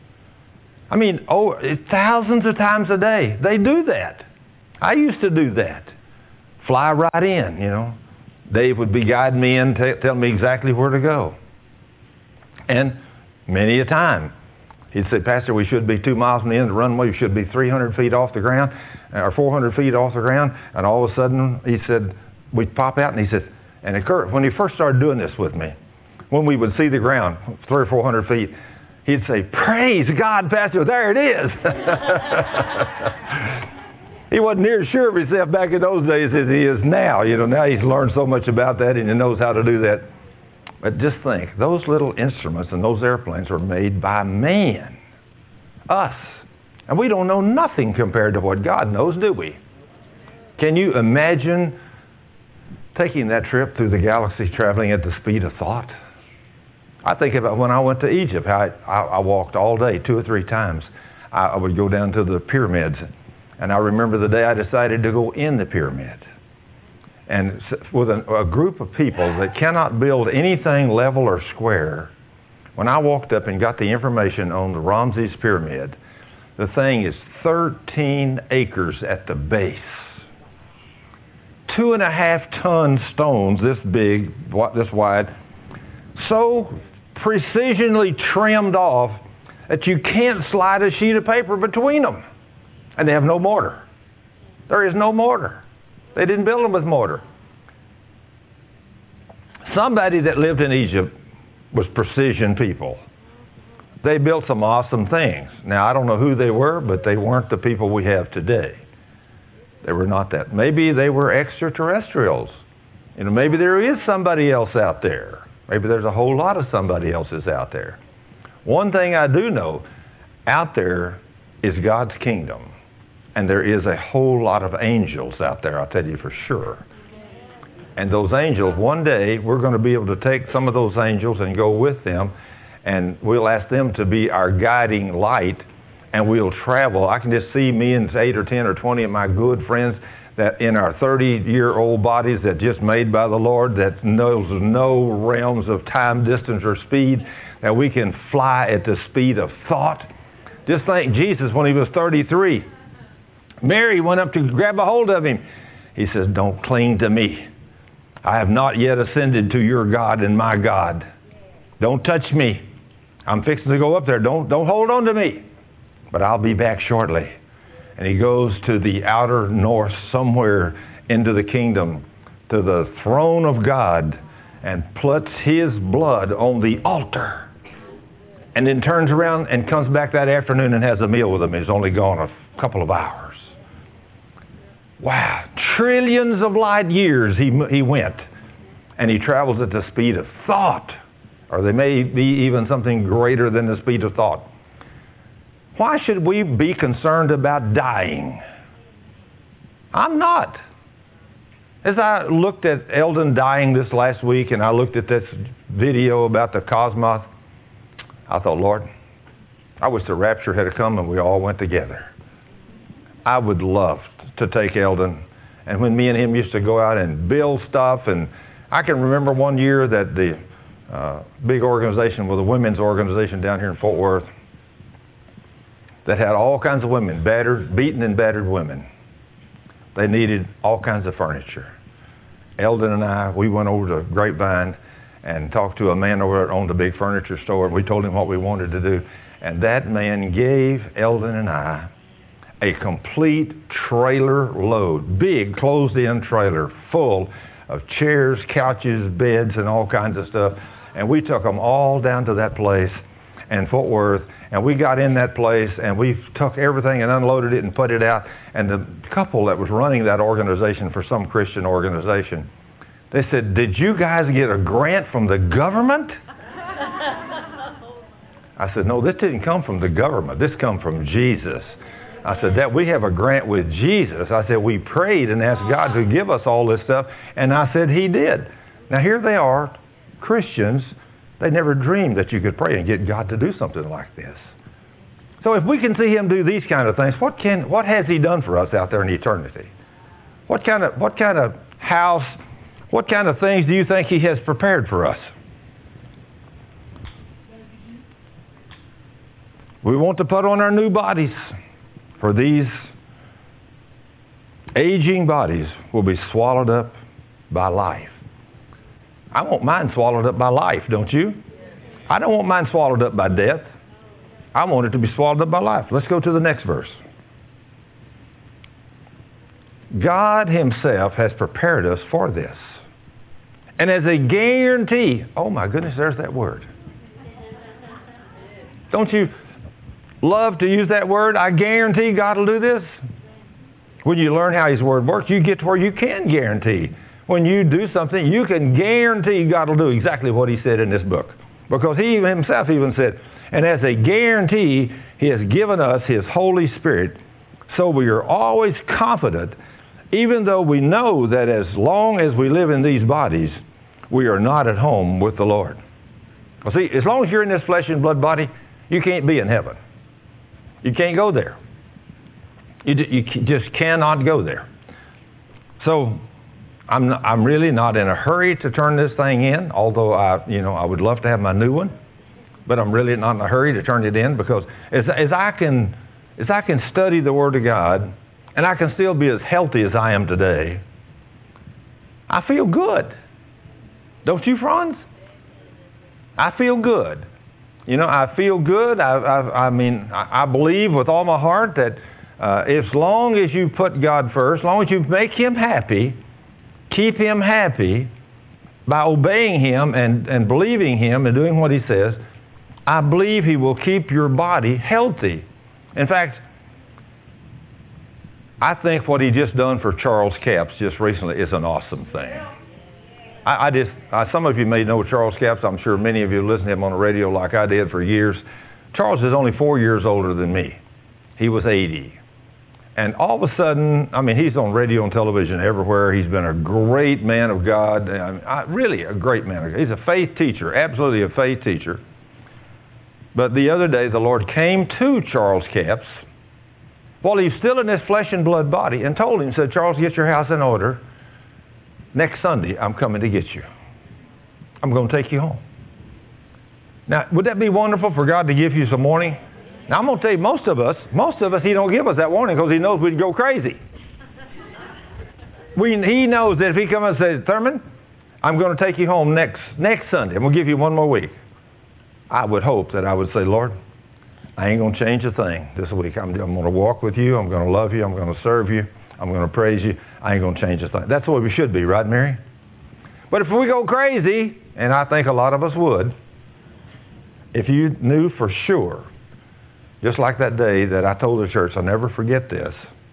I mean, thousands of times a day, they do that. I used to do that. Fly right in, Dave would be guiding me in, telling me exactly where to go. And many a time, he'd say, Pastor, we should be 2 miles from the end of the runway. We should be 300 feet off the ground, or 400 feet off the ground. And all of a sudden, he said, we'd pop out, and he said, and it occurred, when he first started doing this with me, when we would see the ground 300 or 400 feet, he'd say, praise God, Pastor, there it is. He wasn't near sure of himself back in those days as he is now. Now he's learned so much about that and he knows how to do that. But just think, those little instruments and those airplanes were made by man, us. And we don't know nothing compared to what God knows, do we? Can you imagine taking that trip through the galaxy, traveling at the speed of thought? I think about when I went to Egypt, how I walked all day, 2 or 3 times. I would go down to the pyramids. And I remember the day I decided to go in the pyramid. And with a group of people that cannot build anything level or square, when I walked up and got the information on the Ramses Pyramid, the thing is 13 acres at the base. 2.5-ton stones this big, this wide, so precisionally trimmed off that you can't slide a sheet of paper between them. And they have no mortar. There is no mortar. They didn't build them with mortar. Somebody that lived in Egypt was precision people. They built some awesome things. Now, I don't know who they were, but they weren't the people we have today. They were not that. Maybe they were extraterrestrials. Maybe there is somebody else out there. Maybe there's a whole lot of somebody else's out there. One thing I do know, out there is God's kingdom. And there is a whole lot of angels out there, I'll tell you for sure. And those angels, one day, we're going to be able to take some of those angels and go with them, and we'll ask them to be our guiding light, and we'll travel. I can just see me and 8 or 10 or 20 of my good friends that in our 30-year-old bodies that just made by the Lord, that knows no realms of time, distance, or speed, that we can fly at the speed of thought. Just think, Jesus, when he was 33, Mary went up to grab a hold of him. He says, don't cling to me. I have not yet ascended to your God and my God. Don't touch me. I'm fixing to go up there. Don't hold on to me. But I'll be back shortly. And he goes to the outer north, somewhere into the kingdom, to the throne of God, and puts his blood on the altar. And then turns around and comes back that afternoon and has a meal with them. He's only gone a couple of hours. Wow. Trillions of light years he went. And he travels at the speed of thought. Or they may be even something greater than the speed of thought. Why should we be concerned about dying? I'm not. As I looked at Eldon dying this last week, and I looked at this video about the cosmos, I thought, Lord, I wish the rapture had come and we all went together. I would love to take Eldon. And when me and him used to go out and build stuff, and I can remember one year that the big organization was a women's organization down here in Fort Worth that had all kinds of women, beaten and battered women. They needed all kinds of furniture. Eldon and I, we went over to Grapevine and talked to a man over there that owned a big furniture store. We told him what we wanted to do. And that man gave Eldon and I a complete trailer load, big closed-in trailer full of chairs, couches, beds, and all kinds of stuff. And we took them all down to that place in Fort Worth, and we got in that place, and we took everything and unloaded it and put it out. And the couple that was running that organization for some Christian organization, they said, did you guys get a grant from the government? I said, no, this didn't come from the government. This come from Jesus. I said, that we have a grant with Jesus. I said, we prayed and asked God to give us all this stuff, and I said he did. Now here they are, Christians. They never dreamed that you could pray and get God to do something like this. So if we can see him do these kind of things, what has he done for us out there in eternity? What kind of house, what kind of things do you think he has prepared for us? We want to put on our new bodies, for these aging bodies will be swallowed up by life. I want mine swallowed up by life, don't you? I don't want mine swallowed up by death. I want it to be swallowed up by life. Let's go to the next verse. God himself has prepared us for this. And as a guarantee, oh my goodness, there's that word. Don't you love to use that word? I guarantee God will do this. When you learn how his word works, you get to where you can guarantee. When you do something, you can guarantee God will do exactly what he said in this book. Because he himself even said, and as a guarantee, he has given us his Holy Spirit. So we are always confident, even though we know that as long as we live in these bodies, we are not at home with the Lord. Well, see, as long as you're in this flesh and blood body, you can't be in heaven. You can't go there. You just cannot go there. So I'm really not in a hurry to turn this thing in, although I would love to have my new one, but I'm really not in a hurry to turn it in, because as I can study the Word of God, and I can still be as healthy as I am today, I feel good. Don't you, Franz? I feel good. I feel good. I believe with all my heart that as long as you put God first, as long as you make him happy, keep him happy by obeying him and believing him and doing what he says, I believe he will keep your body healthy. In fact, I think what he just done for Charles Capps just recently is an awesome thing. Some of you may know Charles Capps. I'm sure many of you listened to him on the radio like I did for years. Charles is only 4 years older than me. He was 80. And all of a sudden, I mean, he's on radio and television everywhere. He's been a great man of God. Really a great man of God. He's a faith teacher, absolutely a faith teacher. But the other day, the Lord came to Charles Capps while he's still in his flesh and blood body and told him, said, Charles, get your house in order. Next Sunday, I'm coming to get you. I'm going to take you home. Now, would that be wonderful for God to give you some warning? Now, I'm going to tell you, most of us, He don't give us that warning because He knows we'd go crazy. He knows that if He comes and says, Thurman, I'm going to take you home next Sunday. I'm going to give you one more week. I would hope that I would say, Lord, I ain't going to change a thing this week. I'm going to walk with you. I'm going to love you. I'm going to serve you. I'm going to praise you. I ain't going to change a thing. That's the way we should be, right, Mary? But if we go crazy, and I think a lot of us would, if you knew for sure, just like that day that I told the church, I'll never forget this.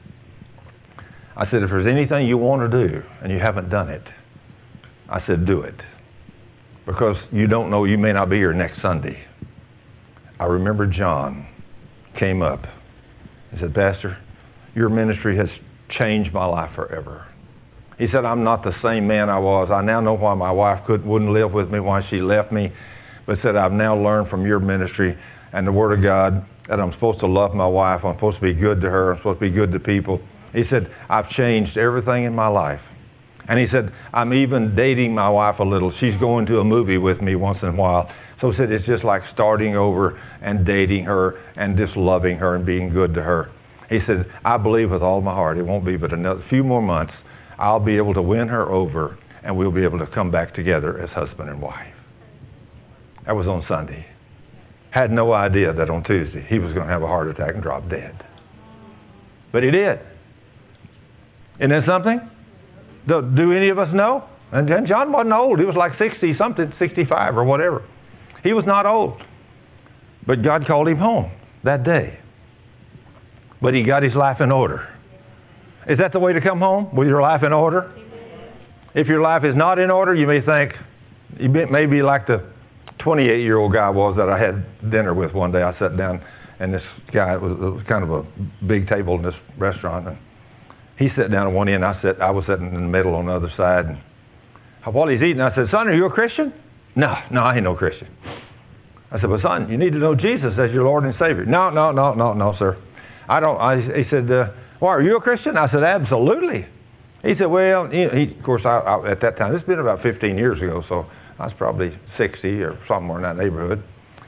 I said, if there's anything you want to do and you haven't done it, I said, do it. Because you don't know, you may not be here next Sunday. I remember John came up and said, Pastor, your ministry has changed my life forever. He said, I'm not the same man I was. I now know why my wife wouldn't live with me, why she left me. But said, I've now learned from your ministry and the Word of God that I'm supposed to love my wife. I'm supposed to be good to her. I'm supposed to be good to people. He said, I've changed everything in my life. And he said, I'm even dating my wife a little. She's going to a movie with me once in a while. So he said, it's just like starting over and dating her and just loving her and being good to her. He said, I believe with all my heart, it won't be but another few more months, I'll be able to win her over and we'll be able to come back together as husband and wife. That was on Sunday. Had no idea that on Tuesday he was going to have a heart attack and drop dead. But he did. Isn't that something? Do any of us know? And John wasn't old. He was like 60-something, 65 or whatever. He was not old. But God called him home that day. But he got his life in order. Is that the way to come home? With your life in order? If your life is not in order, you may think, you may be like the 28-year-old guy was that I had dinner with one day. I sat down, and this guy, it was kind of a big table in this restaurant, and he sat down at one end. I was sitting in the middle on the other side. And while he's eating, I said, son, are you a Christian? No, I ain't no Christian. I said, well, son, you need to know Jesus as your Lord and Savior. No, sir. I don't. He said, why, are you a Christian? I said, absolutely. He said, well, of course, I, at that time, this has been about 15 years ago, so I was probably 60 or somewhere in that neighborhood.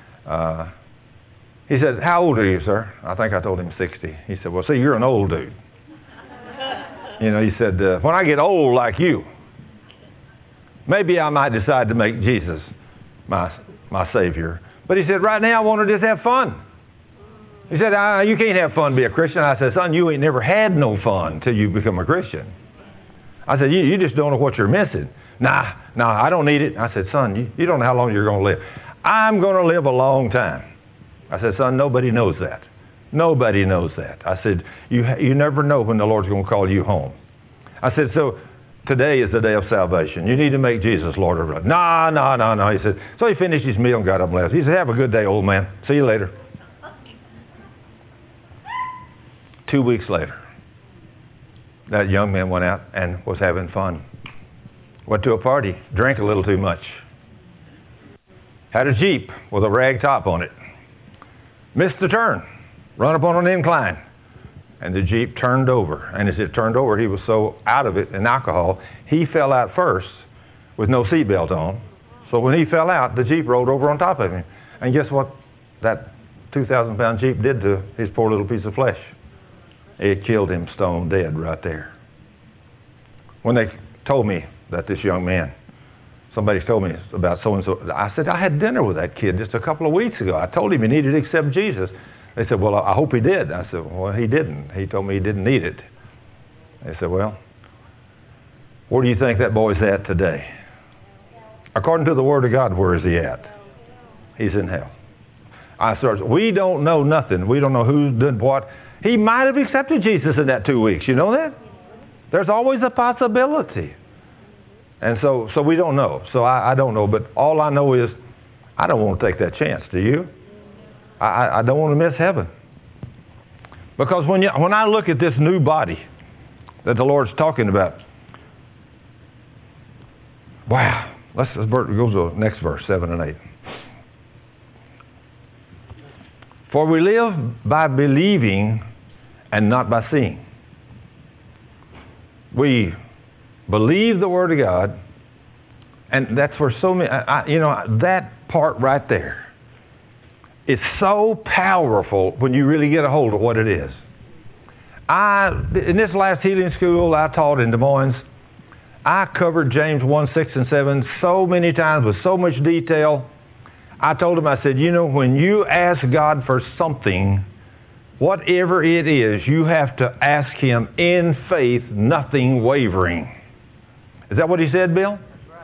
He said, how old are you, sir? I think I told him 60. He said, well, see, you're an old dude. He said, when I get old like you, maybe I might decide to make Jesus my Savior. But he said, right now I want to just have fun. He said, you can't have fun be a Christian. I said, son, you ain't never had no fun till you become a Christian. I said, you just don't know what you're missing. Nah, I don't need it. I said, son, you don't know how long you're going to live. I'm going to live a long time. I said, son, nobody knows that. Nobody knows that. I said, you never know when the Lord's going to call you home. I said, so today is the day of salvation. You need to make Jesus Lord of your life. No. He said, so he finished his meal and got up and left. He said, have a good day, old man. See you later. 2 weeks later, that young man went out and was having fun. Went to a party, drank a little too much. Had a Jeep with a rag top on it. Missed the turn. Run up on an incline. And the Jeep turned over. And as it turned over, he was so out of it in alcohol, he fell out first with no seatbelt on. So when he fell out, the Jeep rolled over on top of him. And guess what that 2,000-pound Jeep did to his poor little piece of flesh? It killed him stone dead right there. When they told me that this young man, somebody told me about so-and-so, I said, I had dinner with that kid just a couple of weeks ago. I told him he needed to accept Jesus. They said, well, I hope he did. I said, well, he didn't. He told me he didn't need it. They said, well, where do you think that boy's at today? According to the Word of God, where is he at? He's in hell. We don't know nothing. We don't know who did what. He might have accepted Jesus in that 2 weeks. You know that? There's always a possibility. And so we don't know. So I don't know. But all I know is I don't want to take that chance. Do you? I don't want to miss heaven. Because when I look at this new body that the Lord's talking about, wow. Let's go to the next verse, 7 and 8. For we live by believing and not by seeing. We believe the Word of God, and that's for so many, that part right there. It's so powerful when you really get a hold of what it is. In this last healing school I taught in Des Moines, I covered James 1, 6, and 7 so many times with so much detail. I told him, I said, when you ask God for something, whatever it is, you have to ask Him in faith, nothing wavering. Is that what he said, Bill?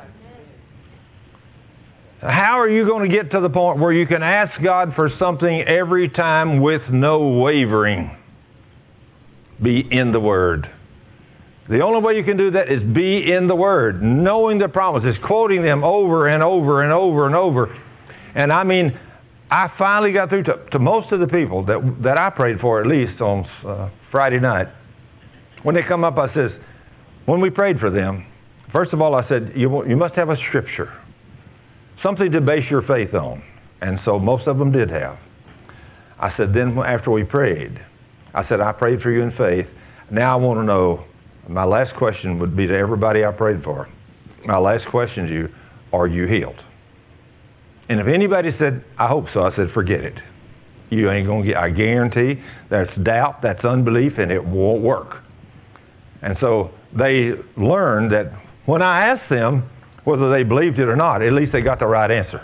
How are you going to get to the point where you can ask God for something every time with no wavering? Be in the Word. The only way you can do that is be in the Word, knowing the promises, quoting them over and over and over and over. And I mean, I finally got through to most of the people that I prayed for, at least on Friday night. When they come up, I says, when we prayed for them, first of all, I said, you must have a scripture, something to base your faith on. And so most of them did have. I said, then after we prayed, I said, I prayed for you in faith. Now I want to know, my last question would be to everybody I prayed for. My last question to you, are you healed? And if anybody said, I hope so, I said, forget it. You ain't going to get, I guarantee that's doubt, that's unbelief, and it won't work. And so they learned that when I asked them whether they believed it or not, at least they got the right answer.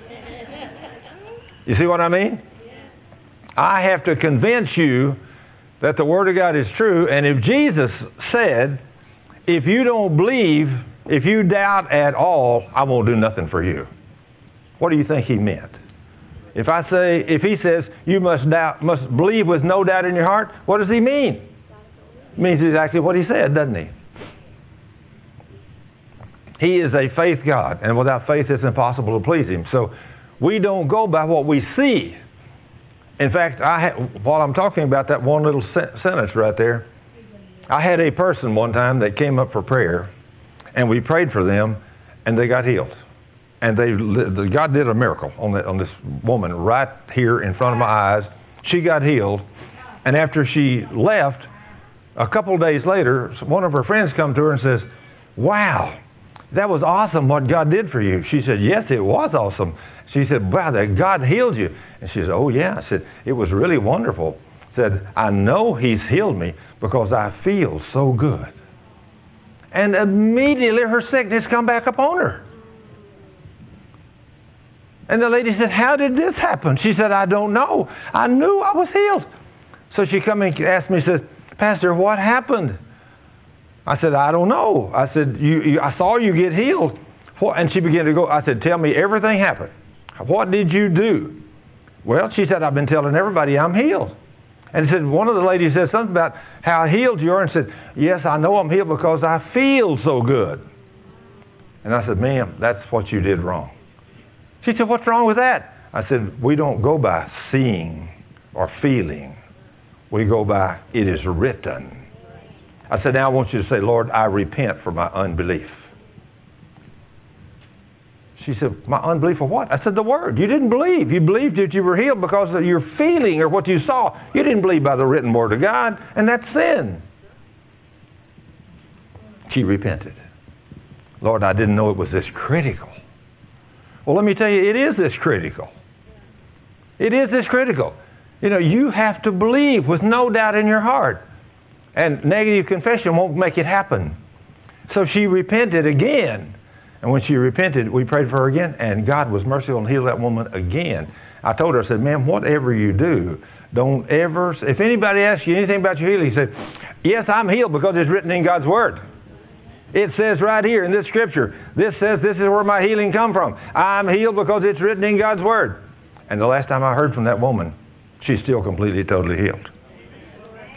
You see what I mean? I have to convince you that the Word of God is true. And if Jesus said, if you don't believe, if you doubt at all, I won't do nothing for you. What do you think He meant? If He says you must believe with no doubt in your heart, what does He mean? It means exactly what He said, doesn't He? He is a faith God, and without faith it's impossible to please Him. So we don't go by what we see. In fact, while I'm talking about that one little sentence right there, I had a person one time that came up for prayer, and we prayed for them, and they got healed. And God did a miracle on this woman right here in front of my eyes. She got healed, and after she left, a couple of days later, one of her friends come to her and says, wow, that was awesome what God did for you. She said, yes, it was awesome. She said, wow, that God healed you. And she said, oh yeah. I said, it was really wonderful. I said, I know He's healed me because I feel so good. And immediately her sickness come back upon her. And the lady said, how did this happen? She said, I don't know. I knew I was healed. So she come and asked me, said, Pastor, what happened? I said, I don't know. I said, I saw you get healed. And she began to go. I said, tell me everything happened. What did you do? Well, she said, I've been telling everybody I'm healed. And said, one of the ladies said something about how healed you are, and said, yes, I know I'm healed because I feel so good. And I said, ma'am, that's what you did wrong. She said, what's wrong with that? I said, we don't go by seeing or feeling. We go by, it is written. I said, now I want you to say, Lord, I repent for my unbelief. She said, my unbelief of what? I said, the Word. You didn't believe. You believed that you were healed because of your feeling or what you saw. You didn't believe by the written Word of God, and that's sin. She repented. Lord, I didn't know it was this critical. Well, let me tell you, it is this critical. It is this critical. You have to believe with no doubt in your heart. And negative confession won't make it happen. So she repented again. And when she repented, we prayed for her again, and God was merciful and healed that woman again. I told her, I said, ma'am, whatever you do, don't ever, if anybody asks you anything about your healing, say, yes, I'm healed because it's written in God's Word. It says right here in this scripture, this says this is where my healing come from. I'm healed because it's written in God's Word. And the last time I heard from that woman, she's still completely, totally healed.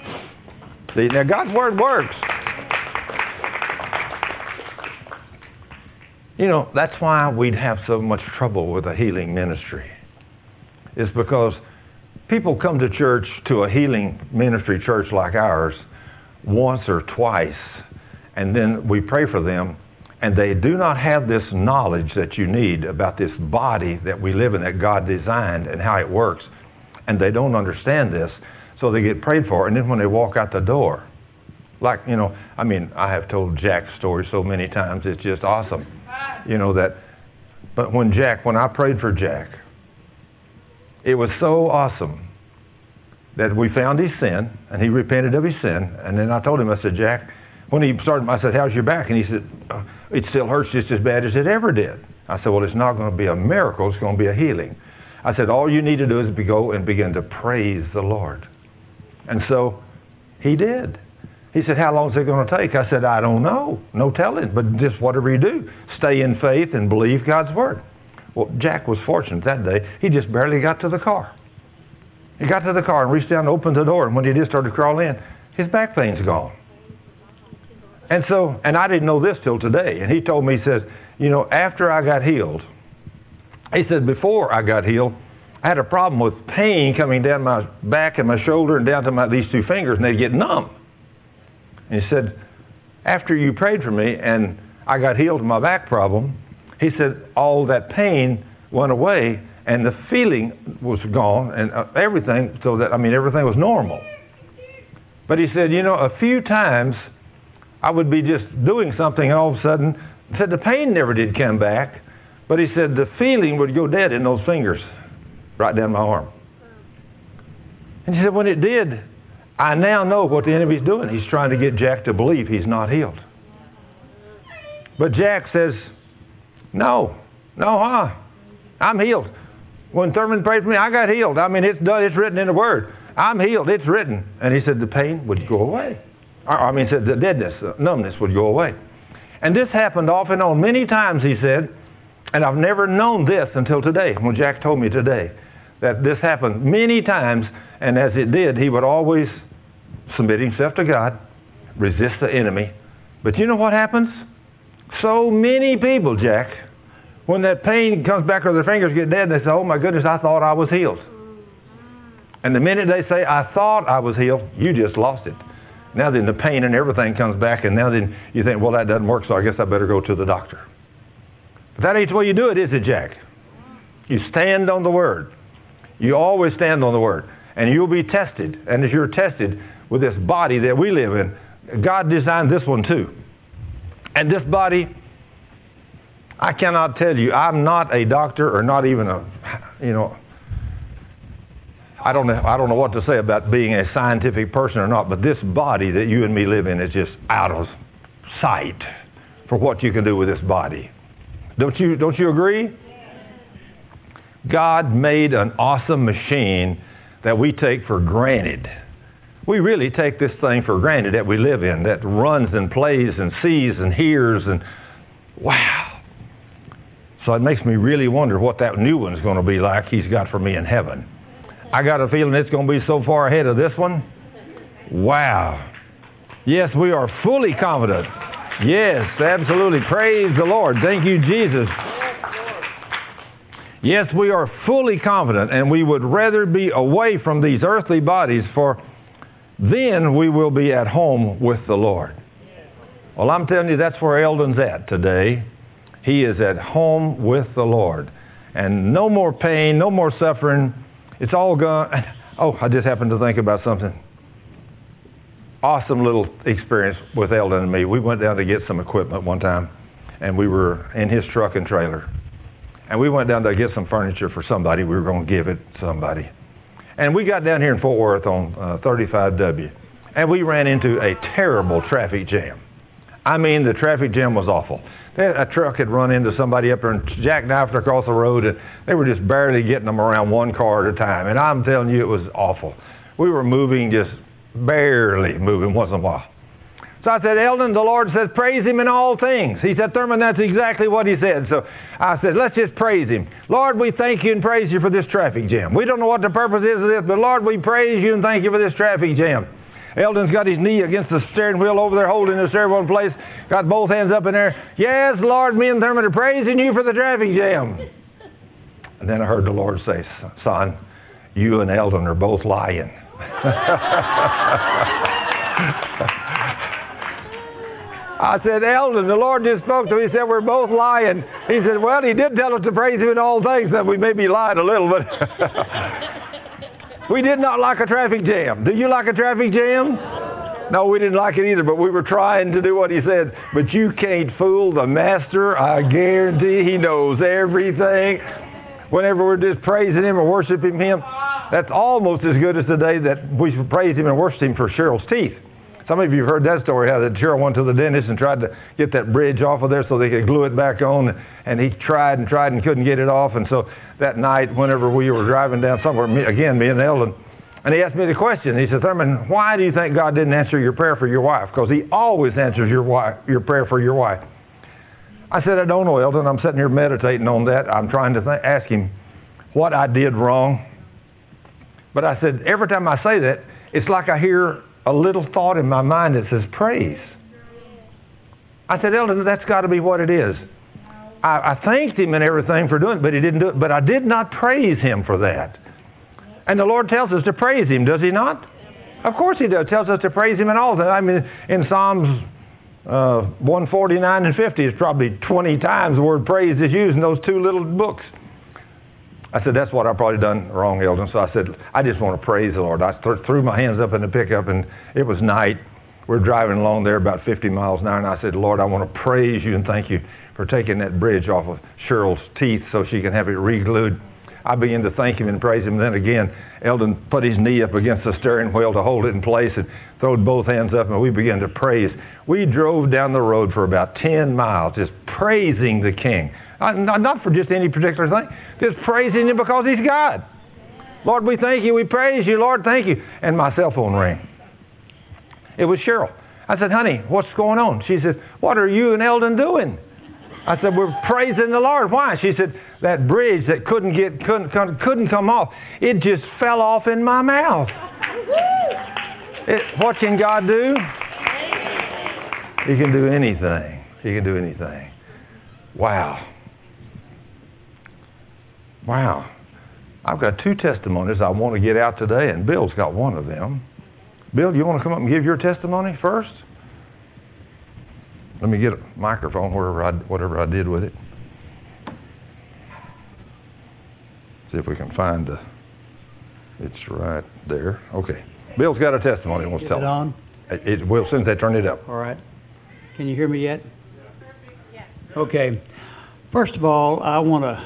See, now God's Word works. You know, that's why we'd have so much trouble with a healing ministry. It's because people come to church, to a healing ministry church like ours, once or twice, and then we pray for them, and they do not have this knowledge that you need about this body that we live in, that God designed, and how it works. And they don't understand this, so they get prayed for, and then when they walk out the door, like, you know, I mean, I have told Jack's story so many times, it's just awesome. You know that, but when I prayed for Jack, it was so awesome that we found his sin, and he repented of his sin, and then I told him, I said, Jack, when he started, I said, how's your back? And he said, it still hurts just as bad as it ever did. I said, well, it's not going to be a miracle, it's going to be a healing. I said, all you need to do is go and begin to praise the Lord. And so he did. He said, how long is it going to take? I said, I don't know. No telling. But just whatever you do, stay in faith and believe God's word. Well, Jack was fortunate that day. He just barely got to the car. He got to the car and reached down and opened the door. And when he just started to crawl in, his back pain's gone. And so, and I didn't know this till today. And he told me, he says, you know, after I got healed, he said, before I got healed, I had a problem with pain coming down my back and my shoulder and down to these two fingers, and they'd get numb. And he said, after you prayed for me and I got healed of my back problem, he said, all that pain went away and the feeling was gone and everything, so that, I mean, everything was normal. But he said, you know, a few times I would be just doing something and all of a sudden, he said the pain never did come back, but he said the feeling would go dead in those fingers right down my arm. And he said, when it did, I now know what the enemy's doing. He's trying to get Jack to believe he's not healed. But Jack says, no, I'm healed. When Thurman prayed for me, I got healed. I mean, it's done. It's written in the Word. I'm healed. It's written. And he said the pain would go away. He said the deadness, the numbness would go away. And this happened off and on many times, he said, and I've never known this until today, when Jack told me today, that this happened many times, and as it did, he would always submit himself to God, resist the enemy. But you know what happens? So many people, Jack, when that pain comes back or their fingers get dead, they say, oh my goodness, I thought I was healed. And the minute they say, I thought I was healed, you just lost it. Now then the pain and everything comes back, and now then you think, well, that doesn't work, so I guess I better go to the doctor. But that ain't the way you do it, is it, Jack? You stand on the Word. You always stand on the Word. And you'll be tested. And as you're tested with this body that we live in, God designed this one too. And this body, I cannot tell you, I'm not a doctor or not even I don't know what to say about being a scientific person or not, but this body that you and me live in is just out of sight for what you can do with this body. Don't you agree? God made an awesome machine that we take for granted. We really take this thing for granted that we live in, that runs and plays and sees and hears, and wow. So it makes me really wonder what that new one's going to be like he's got for me in heaven. I got a feeling it's going to be so far ahead of this one. Wow. Yes, we are fully confident. Yes, absolutely. Praise the Lord. Thank you, Jesus. Yes, we are fully confident, and we would rather be away from these earthly bodies, for then we will be at home with the Lord. Well, I'm telling you, that's where Eldon's at today. He is at home with the Lord. And no more pain, no more suffering. It's all gone. Oh, I just happened to think about something. Awesome little experience with Eldon and me. We went down to get some equipment one time, and we were in his truck and trailer. And we went down to get some furniture for somebody. We were going to give it to somebody. And we got down here in Fort Worth on 35W, and we ran into a terrible traffic jam. I mean, the traffic jam was awful. A truck had run into somebody up there and jackknifed across the road, and they were just barely getting them around one car at a time. And I'm telling you, it was awful. We were moving, just barely moving once in a while. So I said, Eldon, the Lord says, praise Him in all things. He said, Thurman, that's exactly what He said. So I said, let's just praise Him. Lord, we thank You and praise You for this traffic jam. We don't know what the purpose is of this, but Lord, we praise You and thank You for this traffic jam. Eldon's got his knee against the steering wheel over there, holding the steering wheel in place, got both hands up in there. Yes, Lord, me and Thurman are praising you for the traffic jam. And then I heard the Lord say, son, you and Eldon are both lying. I said, Eldon, the Lord just spoke to me. He said, we're both lying. He said, well, he did tell us to praise him in all things, that we maybe lied a little, but we did not like a traffic jam. Do you like a traffic jam? No, we didn't like it either, but we were trying to do what he said. But you can't fool the master. I guarantee he knows everything. Whenever we're just praising him or worshiping him, that's almost as good as the day that we praised him and worshiped him for Cheryl's teeth. Some of you have heard that story, how that Cheryl went to the dentist and tried to get that bridge off of there so they could glue it back on. And he tried and couldn't get it off. And so that night, whenever we were driving down somewhere, me and Eldon, and he asked me the question. He said, Thurman, why do you think God didn't answer your prayer for your wife? Because he always answers your prayer for your wife. I said, I don't know, Eldon. I'm sitting here meditating on that. I'm trying to ask him what I did wrong. But I said, every time I say that, it's like I hear a little thought in my mind that says praise. I said, Eldon, that's got to be what it is. I thanked him and everything for doing it, but he didn't do it. But I did not praise him for that. And the Lord tells us to praise him, does he not? Of course he does. Tells us to praise him in all things. I mean, in Psalms 149 and 50 is probably 20 times the word praise is used in those two little books. I said, that's what I've probably done wrong, Eldon. So I said, I just want to praise the Lord. I threw my hands up in the pickup, and it was night. We're driving along there about 50 miles an hour, and I said, Lord, I want to praise you and thank you for taking that bridge off of Cheryl's teeth so she can have it re-glued. I began to thank him and praise him. And then again, Eldon put his knee up against the steering wheel to hold it in place and throwed both hands up, and we began to praise. We drove down the road for about 10 miles just praising the King. Not for just any particular thing, just praising him because he's God. Lord, we thank you. We praise you. Lord, thank you. And my cell phone rang. It was Cheryl. I said, honey, what's going on? She said, what are you and Eldon doing? I said, we're praising the Lord. Why? She said, that bridge that couldn't come off, it just fell off in my mouth. What can God do? He can do anything. He can do anything. Wow. Wow. I've got two testimonies I want to get out today, and Bill's got one of them. Bill, you want to come up and give your testimony first? Let me get a microphone, whatever I did with it. See if we can find it's right there. Okay. Bill's got a testimony. Wants to tell it on? It will as soon as they turn it up. All right. Can you hear me yet? Yes. Okay. First of all, I want to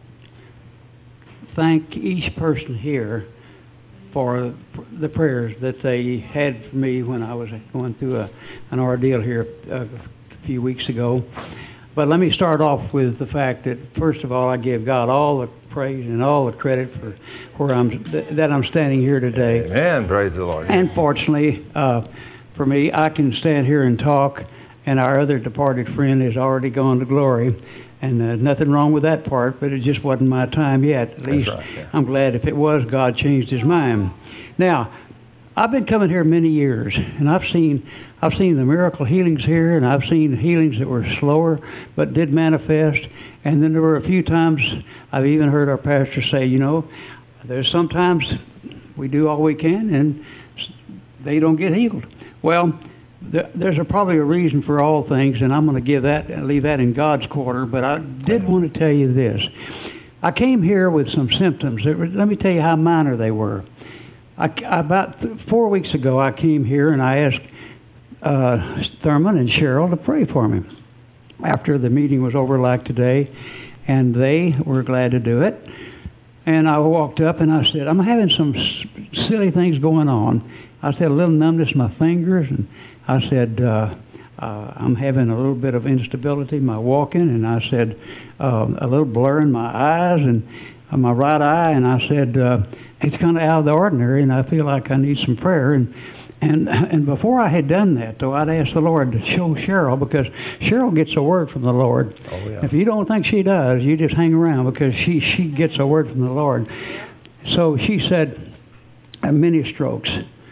thank each person here for the prayers that they had for me when I was going through an ordeal here a few weeks ago. But let me start off with the fact that, first of all, I give God all the praise and all the credit for where I'm standing here today. Amen. Praise the Lord. And fortunately, for me, I can stand here and talk, and our other departed friend has already gone to glory. And nothing wrong with that part, but it just wasn't my time yet. At least right, yeah. I'm glad if it was, God changed his mind. Now, I've been coming here many years, and I've seen the miracle healings here, and I've seen healings that were slower but did manifest. And then there were a few times I've even heard our pastor say, you know, there's sometimes we do all we can, and they don't get healed. Well, there's probably a reason for all things, and I'm going to leave that in God's quarter, but I did want to tell you this. I came here with some symptoms. Let me tell you how minor they were. About 4 weeks ago, I came here, and I asked Thurman and Cheryl to pray for me after the meeting was over like today, and they were glad to do it. And I walked up, and I said, I'm having some silly things going on. I said, a little numbness in my fingers, and I said, I'm having a little bit of instability in my walking, and I said, a little blur in my eyes and my right eye, and I said, it's kind of out of the ordinary, and I feel like I need some prayer. And before I had done that, though, I'd asked the Lord to show Cheryl, because Cheryl gets a word from the Lord. Oh, yeah. If you don't think she does, you just hang around, because she gets a word from the Lord. So she said, mini strokes.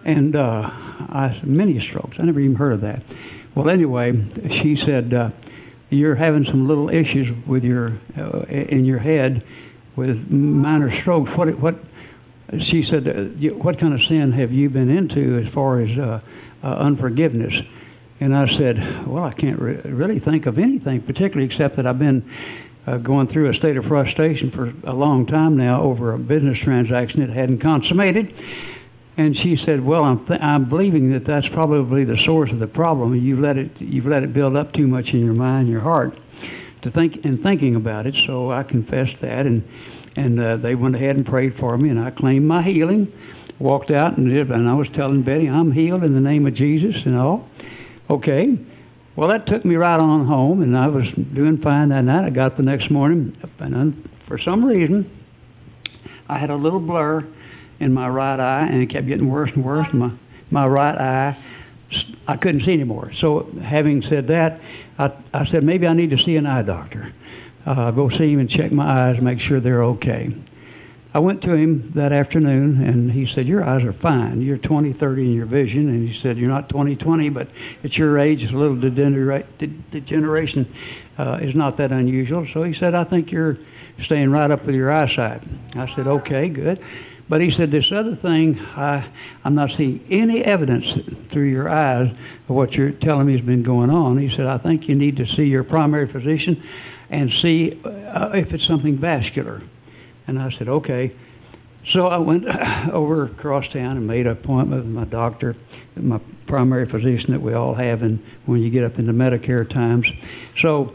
And I said, many strokes. I never even heard of that. Well, anyway, she said, you're having some little issues with in your head with minor strokes. She said, what kind of sin have you been into as far as unforgiveness? And I said, well, I can't really think of anything particularly except that I've been going through a state of frustration for a long time now over a business transaction that hadn't consummated. And she said, well, I'm believing that that's probably the source of the problem. You've let it build up too much in your mind, your heart, thinking about it. So I confessed that, and they went ahead and prayed for me, and I claimed my healing. Walked out and I was telling Betty, I'm healed in the name of Jesus and all. Okay. Well, that took me right on home, and I was doing fine that night. I got up the next morning, and for some reason, I had a little blur in my right eye, and it kept getting worse and worse. My right eye, I couldn't see anymore. So having said that, I said, maybe I need to see an eye doctor. Go see him and check my eyes, make sure they're okay. I went to him that afternoon, and he said, your eyes are fine. You're 20/30 in your vision. And he said, you're not 20/20, but at your age, a little degeneration is not that unusual. So he said, I think you're staying right up with your eyesight. I said, okay, good. But he said, this other thing, I'm not seeing any evidence through your eyes of what you're telling me has been going on. He said, I think you need to see your primary physician and see if it's something vascular. And I said, okay. So I went over across town and made an appointment with my doctor, my primary physician that we all have when you get up into Medicare times. So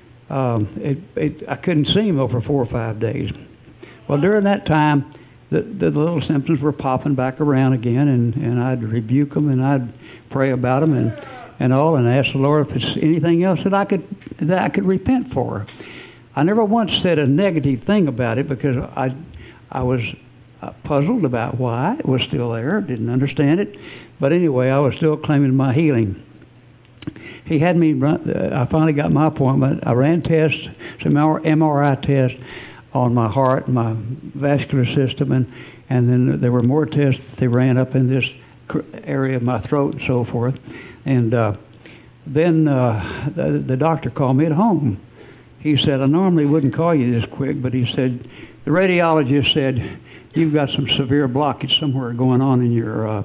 I couldn't see him over 4 or 5 days. Well, during that time, the little symptoms were popping back around again, and I'd rebuke them, and I'd pray about them, and all, and ask the Lord if it's anything else that I could repent for. I never once said a negative thing about it because I was puzzled about why it was still there, didn't understand it, but anyway, I was still claiming my healing. He had me run. I finally got my appointment. I ran tests, some MRI tests on my heart, my vascular system, and then there were more tests that they ran up in this area of my throat and so forth. And then the doctor called me at home. He said, I normally wouldn't call you this quick, but he said, the radiologist said, you've got some severe blockage somewhere going on in your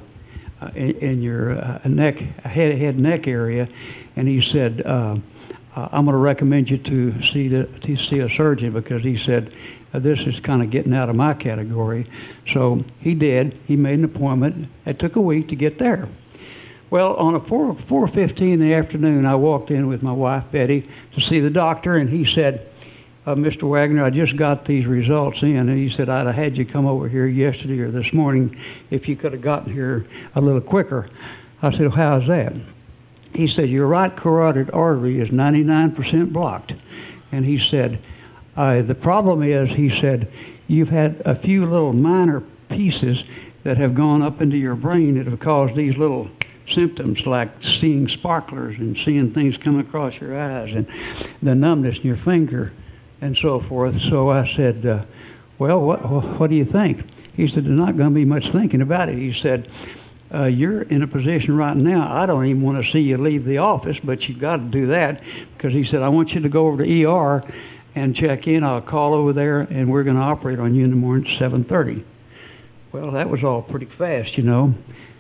neck, head neck area. And he said, I'm going to recommend you to see a surgeon because he said, this is kind of getting out of my category. So he did. He made an appointment. It took a week to get there. Well, on a 4:15 in the afternoon, I walked in with my wife, Betty, to see the doctor, and he said, Mr. Wagner, I just got these results in, and he said, I'd have had you come over here yesterday or this morning if you could have gotten here a little quicker. I said, well, how's that? He said, your right carotid artery is 99% blocked. And he said, the problem is, he said, you've had a few little minor pieces that have gone up into your brain that have caused these little symptoms like seeing sparklers and seeing things come across your eyes and the numbness in your finger and so forth. So I said, well, what do you think? He said, there's not going to be much thinking about it. He said, you're in a position right now, I don't even want to see you leave the office, but you've got to do that because he said, I want you to go over to ER and check in. I'll call over there and we're going to operate on you in the morning at 7:30. Well, that was all pretty fast, you know.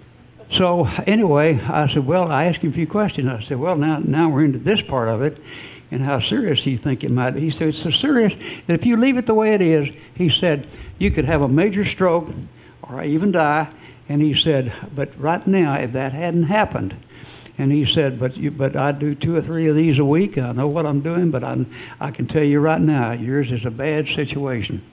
So anyway, I said, well, I asked him a few questions. I said, well, now we're into this part of it, and how serious do you think it might be? He said, it's so serious that if you leave it the way it is, he said, you could have a major stroke or even die. And he said, but right now, if that hadn't happened, and he said, but I do 2 or 3 of these a week, I know what I'm doing, but I can tell you right now, yours is a bad situation.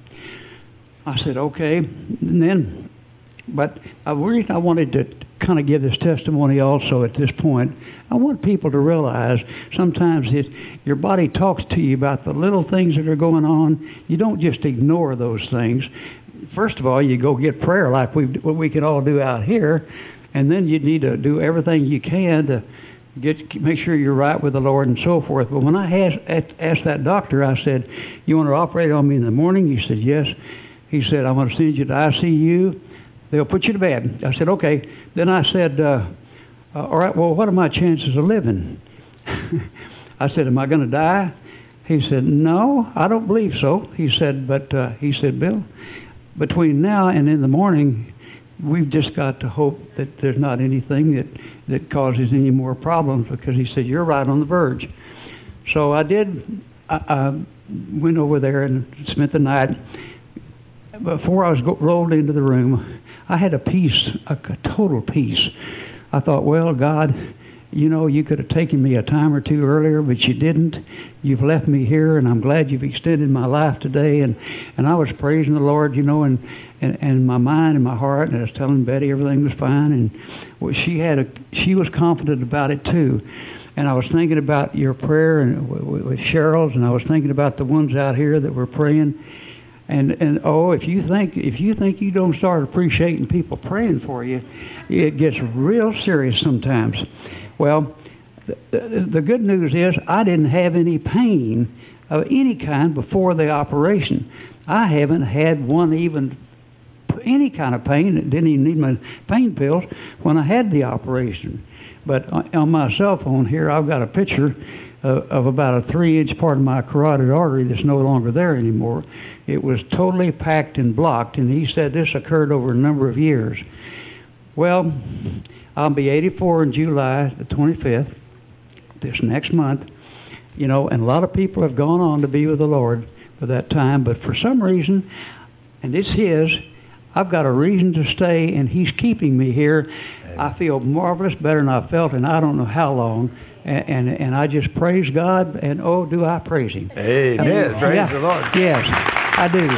I said, okay. And then, but the reason I wanted to kind of give this testimony also at this point, I want people to realize sometimes your body talks to you about the little things that are going on. You don't just ignore those things. First of all, you go get prayer like what we can all do out here, and then you need to do everything you can to make sure you're right with the Lord and so forth. But when I asked that doctor, I said, you want to operate on me in the morning? He said, yes. He said, I'm going to send you to ICU. they'll put you to bed. I said, okay. Then I said, all right, well, what are my chances of living? I said, am I going to die? He said, no, I don't believe so. He said, Bill, between now and in the morning, we've just got to hope that there's not anything that causes any more problems, because he said, you're right on the verge. So I did. I went over there and spent the night. Before I was rolled into the room, I had a peace, a total peace. I thought, well, God, you know, you could have taken me a time or two earlier, but you didn't. You've left me here, and I'm glad you've extended my life today. And I was praising the Lord, you know, and my mind and my heart, and I was telling Betty everything was fine, and she was confident about it too. And I was thinking about your prayer and with Cheryl's, and I was thinking about the ones out here that were praying. And if you think you don't start appreciating people praying for you, it gets real serious sometimes. Well, the good news is I didn't have any pain of any kind before the operation. I haven't had any kind of pain. Didn't even need my pain pills when I had the operation. But on my cell phone here, I've got a picture of about a 3-inch part of my carotid artery that's no longer there anymore. It was totally packed and blocked, and he said this occurred over a number of years. Well, I'll be 84 in July the 25th, this next month, you know, and a lot of people have gone on to be with the Lord for that time, but for some reason, and it's His, I've got a reason to stay, and He's keeping me here. Amen. I feel marvelous, better than I've felt in I don't know how long, and I just praise God, and oh, do I praise Him. Amen. Praise the Lord. Yes, I do.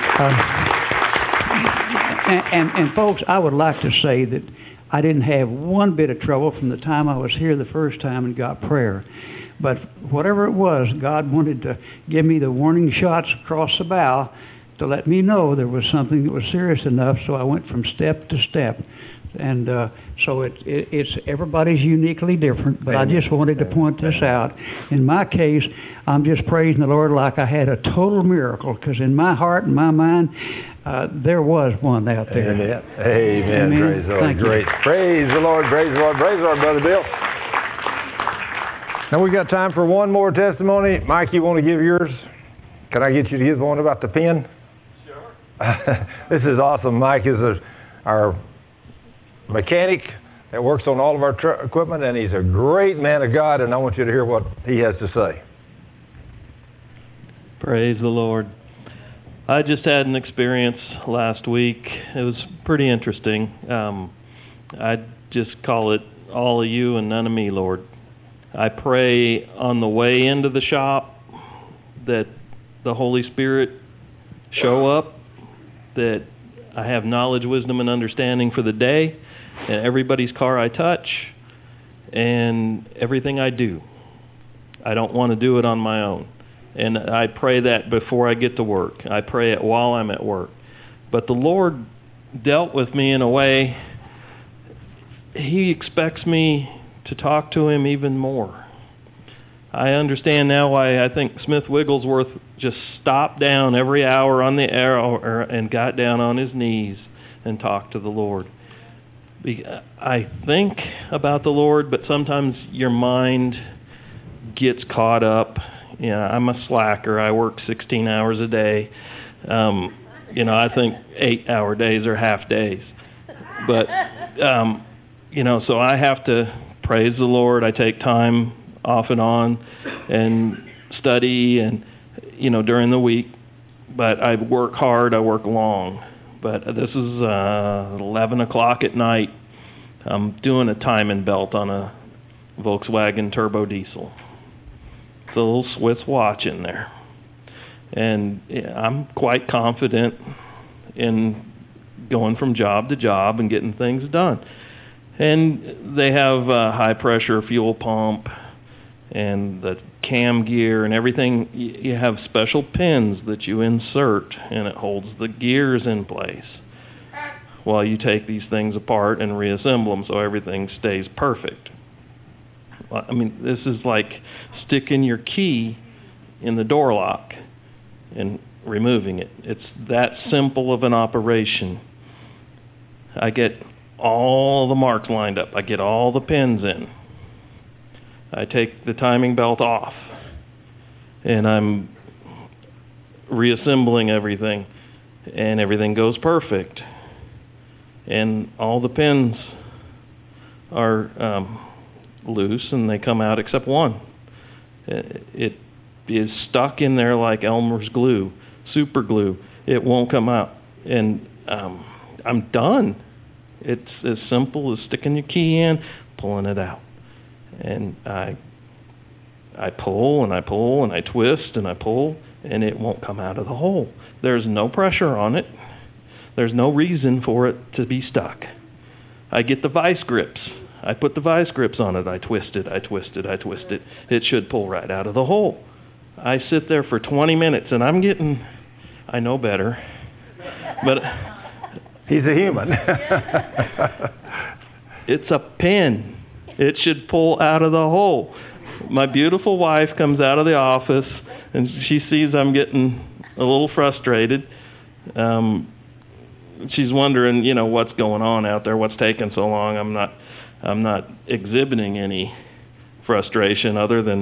And folks, I would like to say that I didn't have one bit of trouble from the time I was here the first time and got prayer. But whatever it was, God wanted to give me the warning shots across the bow to let me know there was something that was serious enough, so I went from step to step. And so it's everybody's uniquely different, but Amen. I just wanted to point this out. In my case, I'm just praising the Lord like I had a total miracle, because in my heart and my mind, there was one out there. Amen. Amen. Amen. Praise the Lord. Thank Great. You. Praise the Lord. Praise the Lord. Praise the Lord, Brother Bill. Now we've got time for one more testimony. Mike, you want to give yours? Can I get you to give one about the pen? Sure. This is awesome. Mike is our mechanic that works on all of our equipment, and he's a great man of God, and I want you to hear what he has to say. Praise the Lord. I just had an experience last week. It was pretty interesting. I just call it all of you and none of me, Lord. I pray on the way into the shop that the Holy Spirit show up, that I have knowledge, wisdom, and understanding for the day, and everybody's car I touch, and everything I do. I don't want to do it on my own. And I pray that before I get to work. I pray it while I'm at work. But the Lord dealt with me in a way, He expects me to talk to Him even more. I understand now why I think Smith Wigglesworth just stopped down every hour on the air and got down on his knees and talked to the Lord. I think about the Lord, but sometimes your mind gets caught up. You know, I'm a slacker. I work 16 hours a day. I think 8-hour days are half days. But, so I have to praise the Lord. I take time off and on and study and, during the week. But I work hard. I work long. But this is 11 o'clock at night. I'm doing a timing belt on a Volkswagen turbo diesel. It's a little Swiss watch in there. And I'm quite confident in going from job to job and getting things done. And they have a high-pressure fuel pump and the cam gear and everything. You have special pins that you insert, and it holds the gears in place while you take these things apart and reassemble them so everything stays perfect. I mean, this is like sticking your key in the door lock and removing it. It's that simple of an operation. I get all the marks lined up. I get all the pins in. I take the timing belt off, and I'm reassembling everything, and everything goes perfect. And all the pins are loose, and they come out except one. It is stuck in there like Elmer's glue, super glue. It won't come out. And I'm done. It's as simple as sticking your key in, pulling it out. And I pull and I pull and I twist and I pull, and it won't come out of the hole. There's no pressure on it. There's no reason for it to be stuck. I get the vice grips. I put the vice grips on it. I twist it, I twist it, I twist it. It should pull right out of the hole. I sit there for 20 minutes, and I know better, but he's a human. It's a pin. It should pull out of the hole. My beautiful wife comes out of the office, and she sees I'm getting a little frustrated. She's wondering, what's going on out there, what's taking so long. I'm not exhibiting any frustration other than,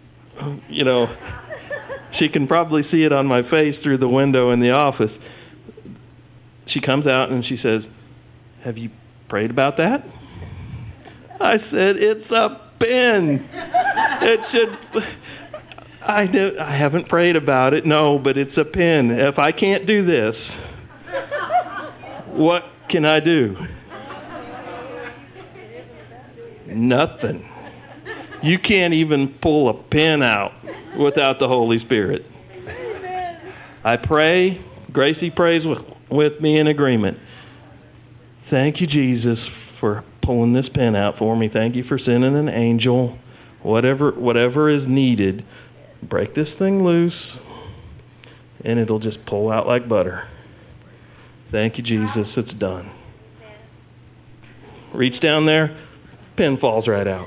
she can probably see it on my face through the window in the office. She comes out and she says, "Have you prayed about that?" I said, "It's a pin. It should." I haven't prayed about it, no, but it's a pin. If I can't do this, what can I do? Nothing. You can't even pull a pin out without the Holy Spirit. I pray. Gracie prays with me in agreement. Thank you, Jesus, for pulling this pin out for me. Thank you for sending an angel. Whatever is needed, break this thing loose, and it'll just pull out like butter. Thank you, Jesus. It's done. Reach down there, pin falls right out.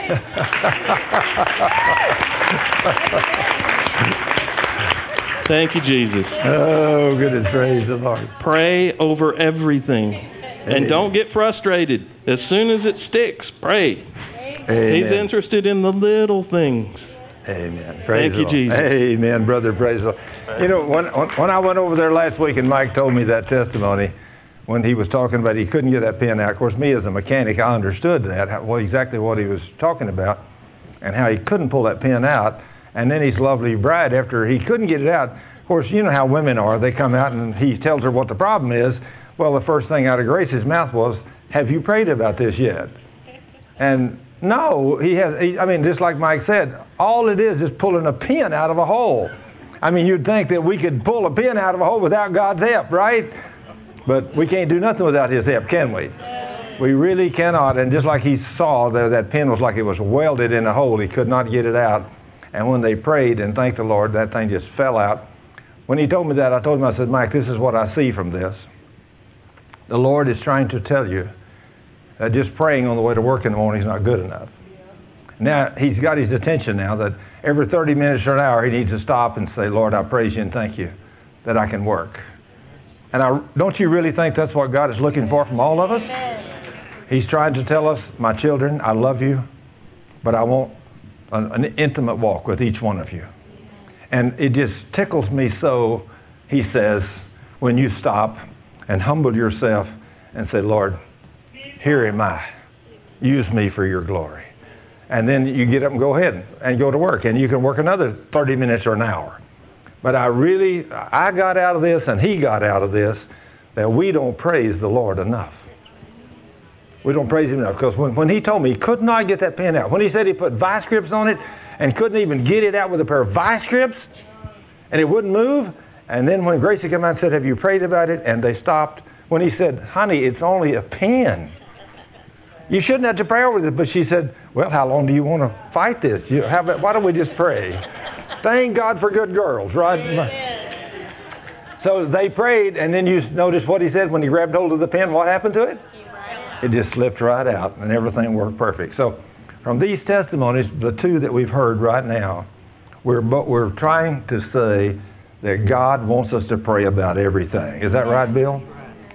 Thank you, Jesus. Oh, goodness, praise the Lord. Pray over everything. And don't get frustrated. As soon as it sticks, pray. Amen. He's interested in the little things. Amen. Praise Thank you, the Lord. Jesus. Amen, brother. Praise the Lord. When I went over there last week and Mike told me that testimony, when he was talking about he couldn't get that pin out, of course, me as a mechanic, I understood that, exactly what he was talking about, and how he couldn't pull that pin out. And then his lovely bride, after he couldn't get it out, of course, you know how women are. They come out and he tells her what the problem is. Well, the first thing out of Grace's mouth was, "Have you prayed about this yet?" And no, just like Mike said, all it is pulling a pin out of a hole. I mean, you'd think that we could pull a pin out of a hole without God's help, right? But we can't do nothing without His help, can we? We really cannot. And just like he saw, that pin was like it was welded in a hole. He could not get it out. And when they prayed and thanked the Lord, that thing just fell out. When he told me that, I told him, I said, "Mike, this is what I see from this. The Lord is trying to tell you that just praying on the way to work in the morning is not good enough." Now, he's got his attention now that every 30 minutes or an hour he needs to stop and say, "Lord, I praise you and thank you that I can work." And don't you really think that's what God is looking for from all of us? He's trying to tell us, "My children, I love you, but I want an intimate walk with each one of you." And it just tickles me so, he says, when you stop and humble yourself and say, "Lord, here am I. Use me for your glory." And then you get up and go ahead and go to work. And you can work another 30 minutes or an hour. But I got out of this, and he got out of this, that we don't praise the Lord enough. We don't praise him enough. Because when he told me he could not get that pin out, when he said he put vice grips on it and couldn't even get it out with a pair of vice grips, and it wouldn't move, and then when Gracie came out and said, "Have you prayed about it?" and they stopped, when he said, "Honey, it's only a pin. You shouldn't have to pray over this." But she said, "Well, how long do you want to fight this? Why don't we just pray?" Thank God for good girls, right? So they prayed, and then you notice what he said when he grabbed hold of the pin. What happened to it? It just slipped right out, and everything worked perfect. So from these testimonies, the two that we've heard right now, we're trying to say that God wants us to pray about everything. Is that right, Bill?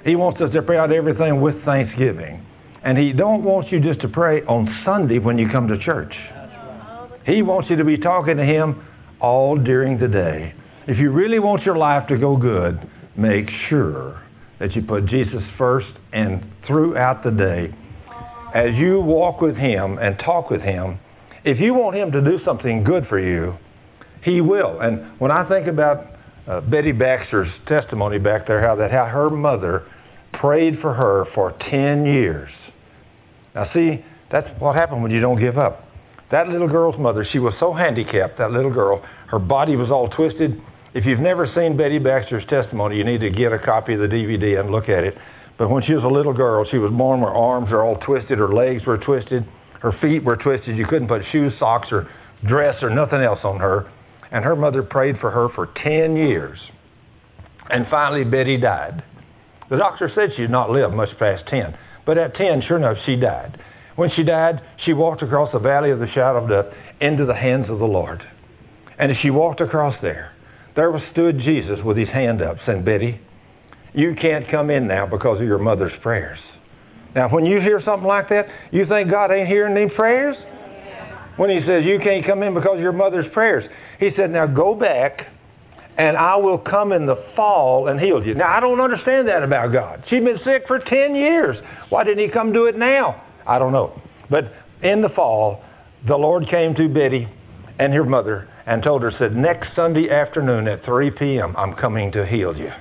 He wants us to pray out everything with thanksgiving. And He don't want you just to pray on Sunday when you come to church. He wants you to be talking to Him all during the day. If you really want your life to go good, make sure that you put Jesus first and throughout the day. As you walk with Him and talk with Him, if you want Him to do something good for you, He will. And when I think about Betty Baxter's testimony back there, how her mother prayed for her for 10 years. Now see, that's what happened when you don't give up. That little girl's mother, she was so handicapped, that little girl, her body was all twisted. If you've never seen Betty Baxter's testimony, you need to get a copy of the DVD and look at it. But when she was a little girl, she was born, her arms are all twisted, her legs were twisted, her feet were twisted. You couldn't put shoes, socks, or dress or nothing else on her. And her mother prayed for her for 10 years. And finally, Betty died. The doctor said she'd not live much past 10. But at 10, sure enough, she died. When she died, she walked across the valley of the shadow of death into the hands of the Lord. And as she walked across there stood Jesus with His hand up, saying, Betty, you can't come in now because of your mother's prayers. Now, when you hear something like that, you think God ain't hearing them prayers? When He says you can't come in because of your mother's prayers, He said, now go back and I will come in the fall and heal you. Now, I don't understand that about God. She'd been sick for 10 years. Why didn't He come do it now? I don't know. But in the fall, the Lord came to Betty and her mother and told her, said, next Sunday afternoon at 3 p.m., I'm coming to heal you.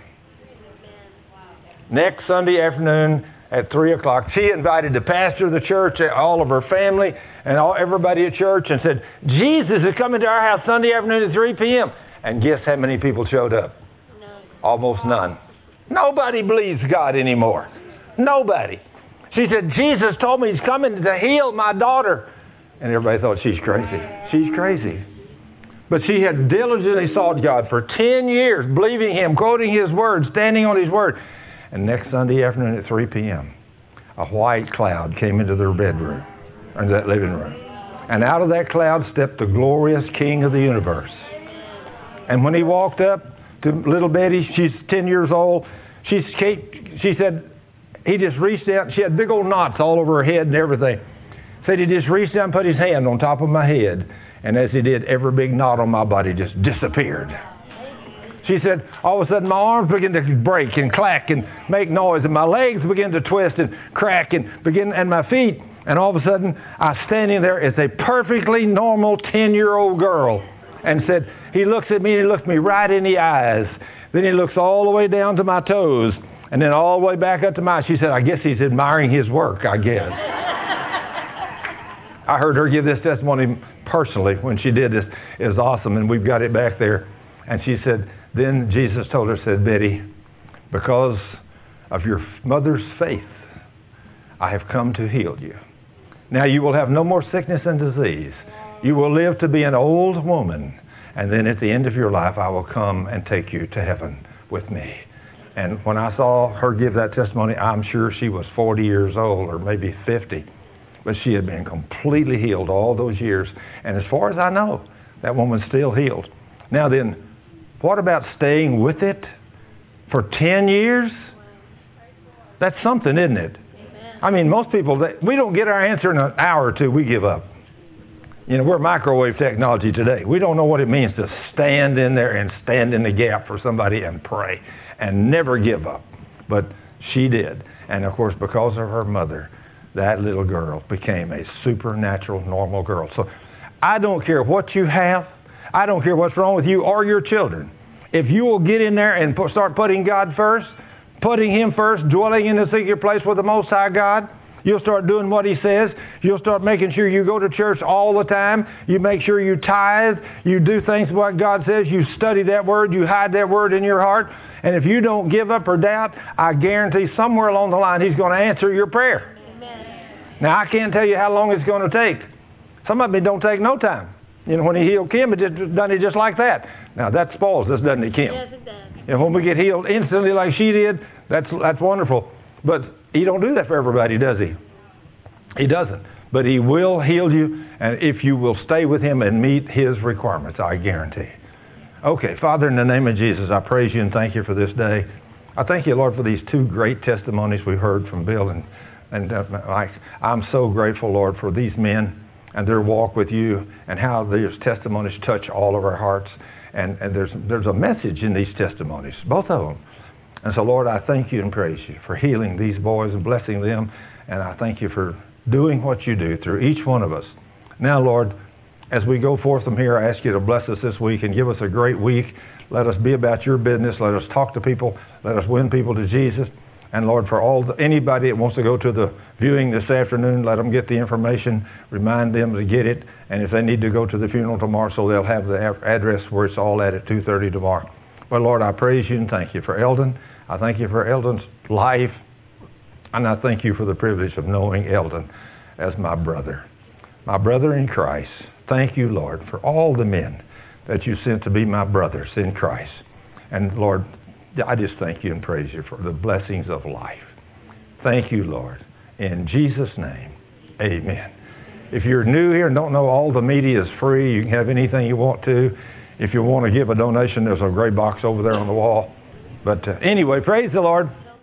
Next Sunday afternoon at 3 o'clock, she invited the pastor of the church, all of her family, and everybody at church, and said, Jesus is coming to our house Sunday afternoon at 3 p.m. And guess how many people showed up? None. Almost none. Nobody believes God anymore. Nobody. She said, Jesus told me He's coming to heal my daughter. And everybody thought she's crazy. She's crazy. But she had diligently sought God for 10 years, believing Him, quoting His word, standing on His word. And next Sunday afternoon at 3 p.m., a white cloud came into their bedroom, into that living room. And out of that cloud stepped the glorious King of the universe. And when He walked up to little Betty, she's 10 years old, she said, He just reached out. She had big old knots all over her head and everything. Said He just reached out and put His hand on top of my head. And as He did, every big knot on my body just disappeared. She said, all of a sudden my arms began to break and clack and make noise. And my legs began to twist and crack and my feet. And all of a sudden, I was standing there as a perfectly normal 10-year-old girl. And said, He looks at me and He looks me right in the eyes. Then He looks all the way down to my toes. And then all the way back up to my eyes. She said, I guess He's admiring His work, I guess. I heard her give this testimony personally when she did this. It was awesome, and we've got it back there. And she said, then Jesus told her, said, Betty, because of your mother's faith, I have come to heal you. Now you will have no more sickness and disease. You will live to be an old woman. And then at the end of your life, I will come and take you to heaven with me. And when I saw her give that testimony, I'm sure she was 40 years old or maybe 50. But she had been completely healed all those years. And as far as I know, that woman's still healed. Now then, what about staying with it for 10 years? That's something, isn't it? I mean, most people, we don't get our answer in an hour or two, we give up. You know, we're microwave technology today. We don't know what it means to stand in there and stand in the gap for somebody and pray and never give up. But she did. And of course, because of her mother, that little girl became a supernatural, normal girl. So I don't care what you have. I don't care what's wrong with you or your children. If you will get in there and start putting God first, putting Him first, dwelling in the secret place with the Most High God, you'll start doing what He says. You'll start making sure you go to church all the time. You make sure you tithe. You do things what God says. You study that Word. You hide that Word in your heart. And if you don't give up or doubt, I guarantee somewhere along the line He's going to answer your prayer. Amen. Now, I can't tell you how long it's going to take. Some of it don't take no time. You know, when He healed Kim, it just done it just like that. Now, that spoils us, doesn't it, Kim? Yes, it does. And when we get healed instantly like she did, that's wonderful. But He don't do that for everybody, does He? He doesn't. But He will heal you, and if you will stay with Him and meet His requirements, I guarantee. Okay, Father, in the name of Jesus, I praise You and thank You for this day. I thank you, Lord, for these two great testimonies we heard from Bill and Mike. I'm so grateful, Lord, for these men and their walk with you and how these testimonies touch all of our hearts. And there's a message in these testimonies, both of them. And so, Lord, I thank you and praise you for healing these boys and blessing them. And I thank you for doing what you do through each one of us. Now, Lord, as we go forth from here, I ask you to bless us this week and give us a great week. Let us be about your business. Let us talk to people. Let us win people to Jesus. And Lord, for anybody that wants to go to the viewing this afternoon, let them get the information. Remind them to get it. And if they need to go to the funeral tomorrow, so they'll have the address where it's all at 2:30 tomorrow. But Lord, I praise you and thank you for Eldon. I thank you for Eldon's life. And I thank you for the privilege of knowing Eldon as my brother in Christ. Thank you, Lord, for all the men that you sent to be my brothers in Christ. And Lord, I just thank you and praise you for the blessings of life. Thank you, Lord. In Jesus' name, amen. If you're new here and don't know, all the media is free. You can have anything you want to. If you want to give a donation, there's a gray box over there on the wall. But anyway, praise the Lord.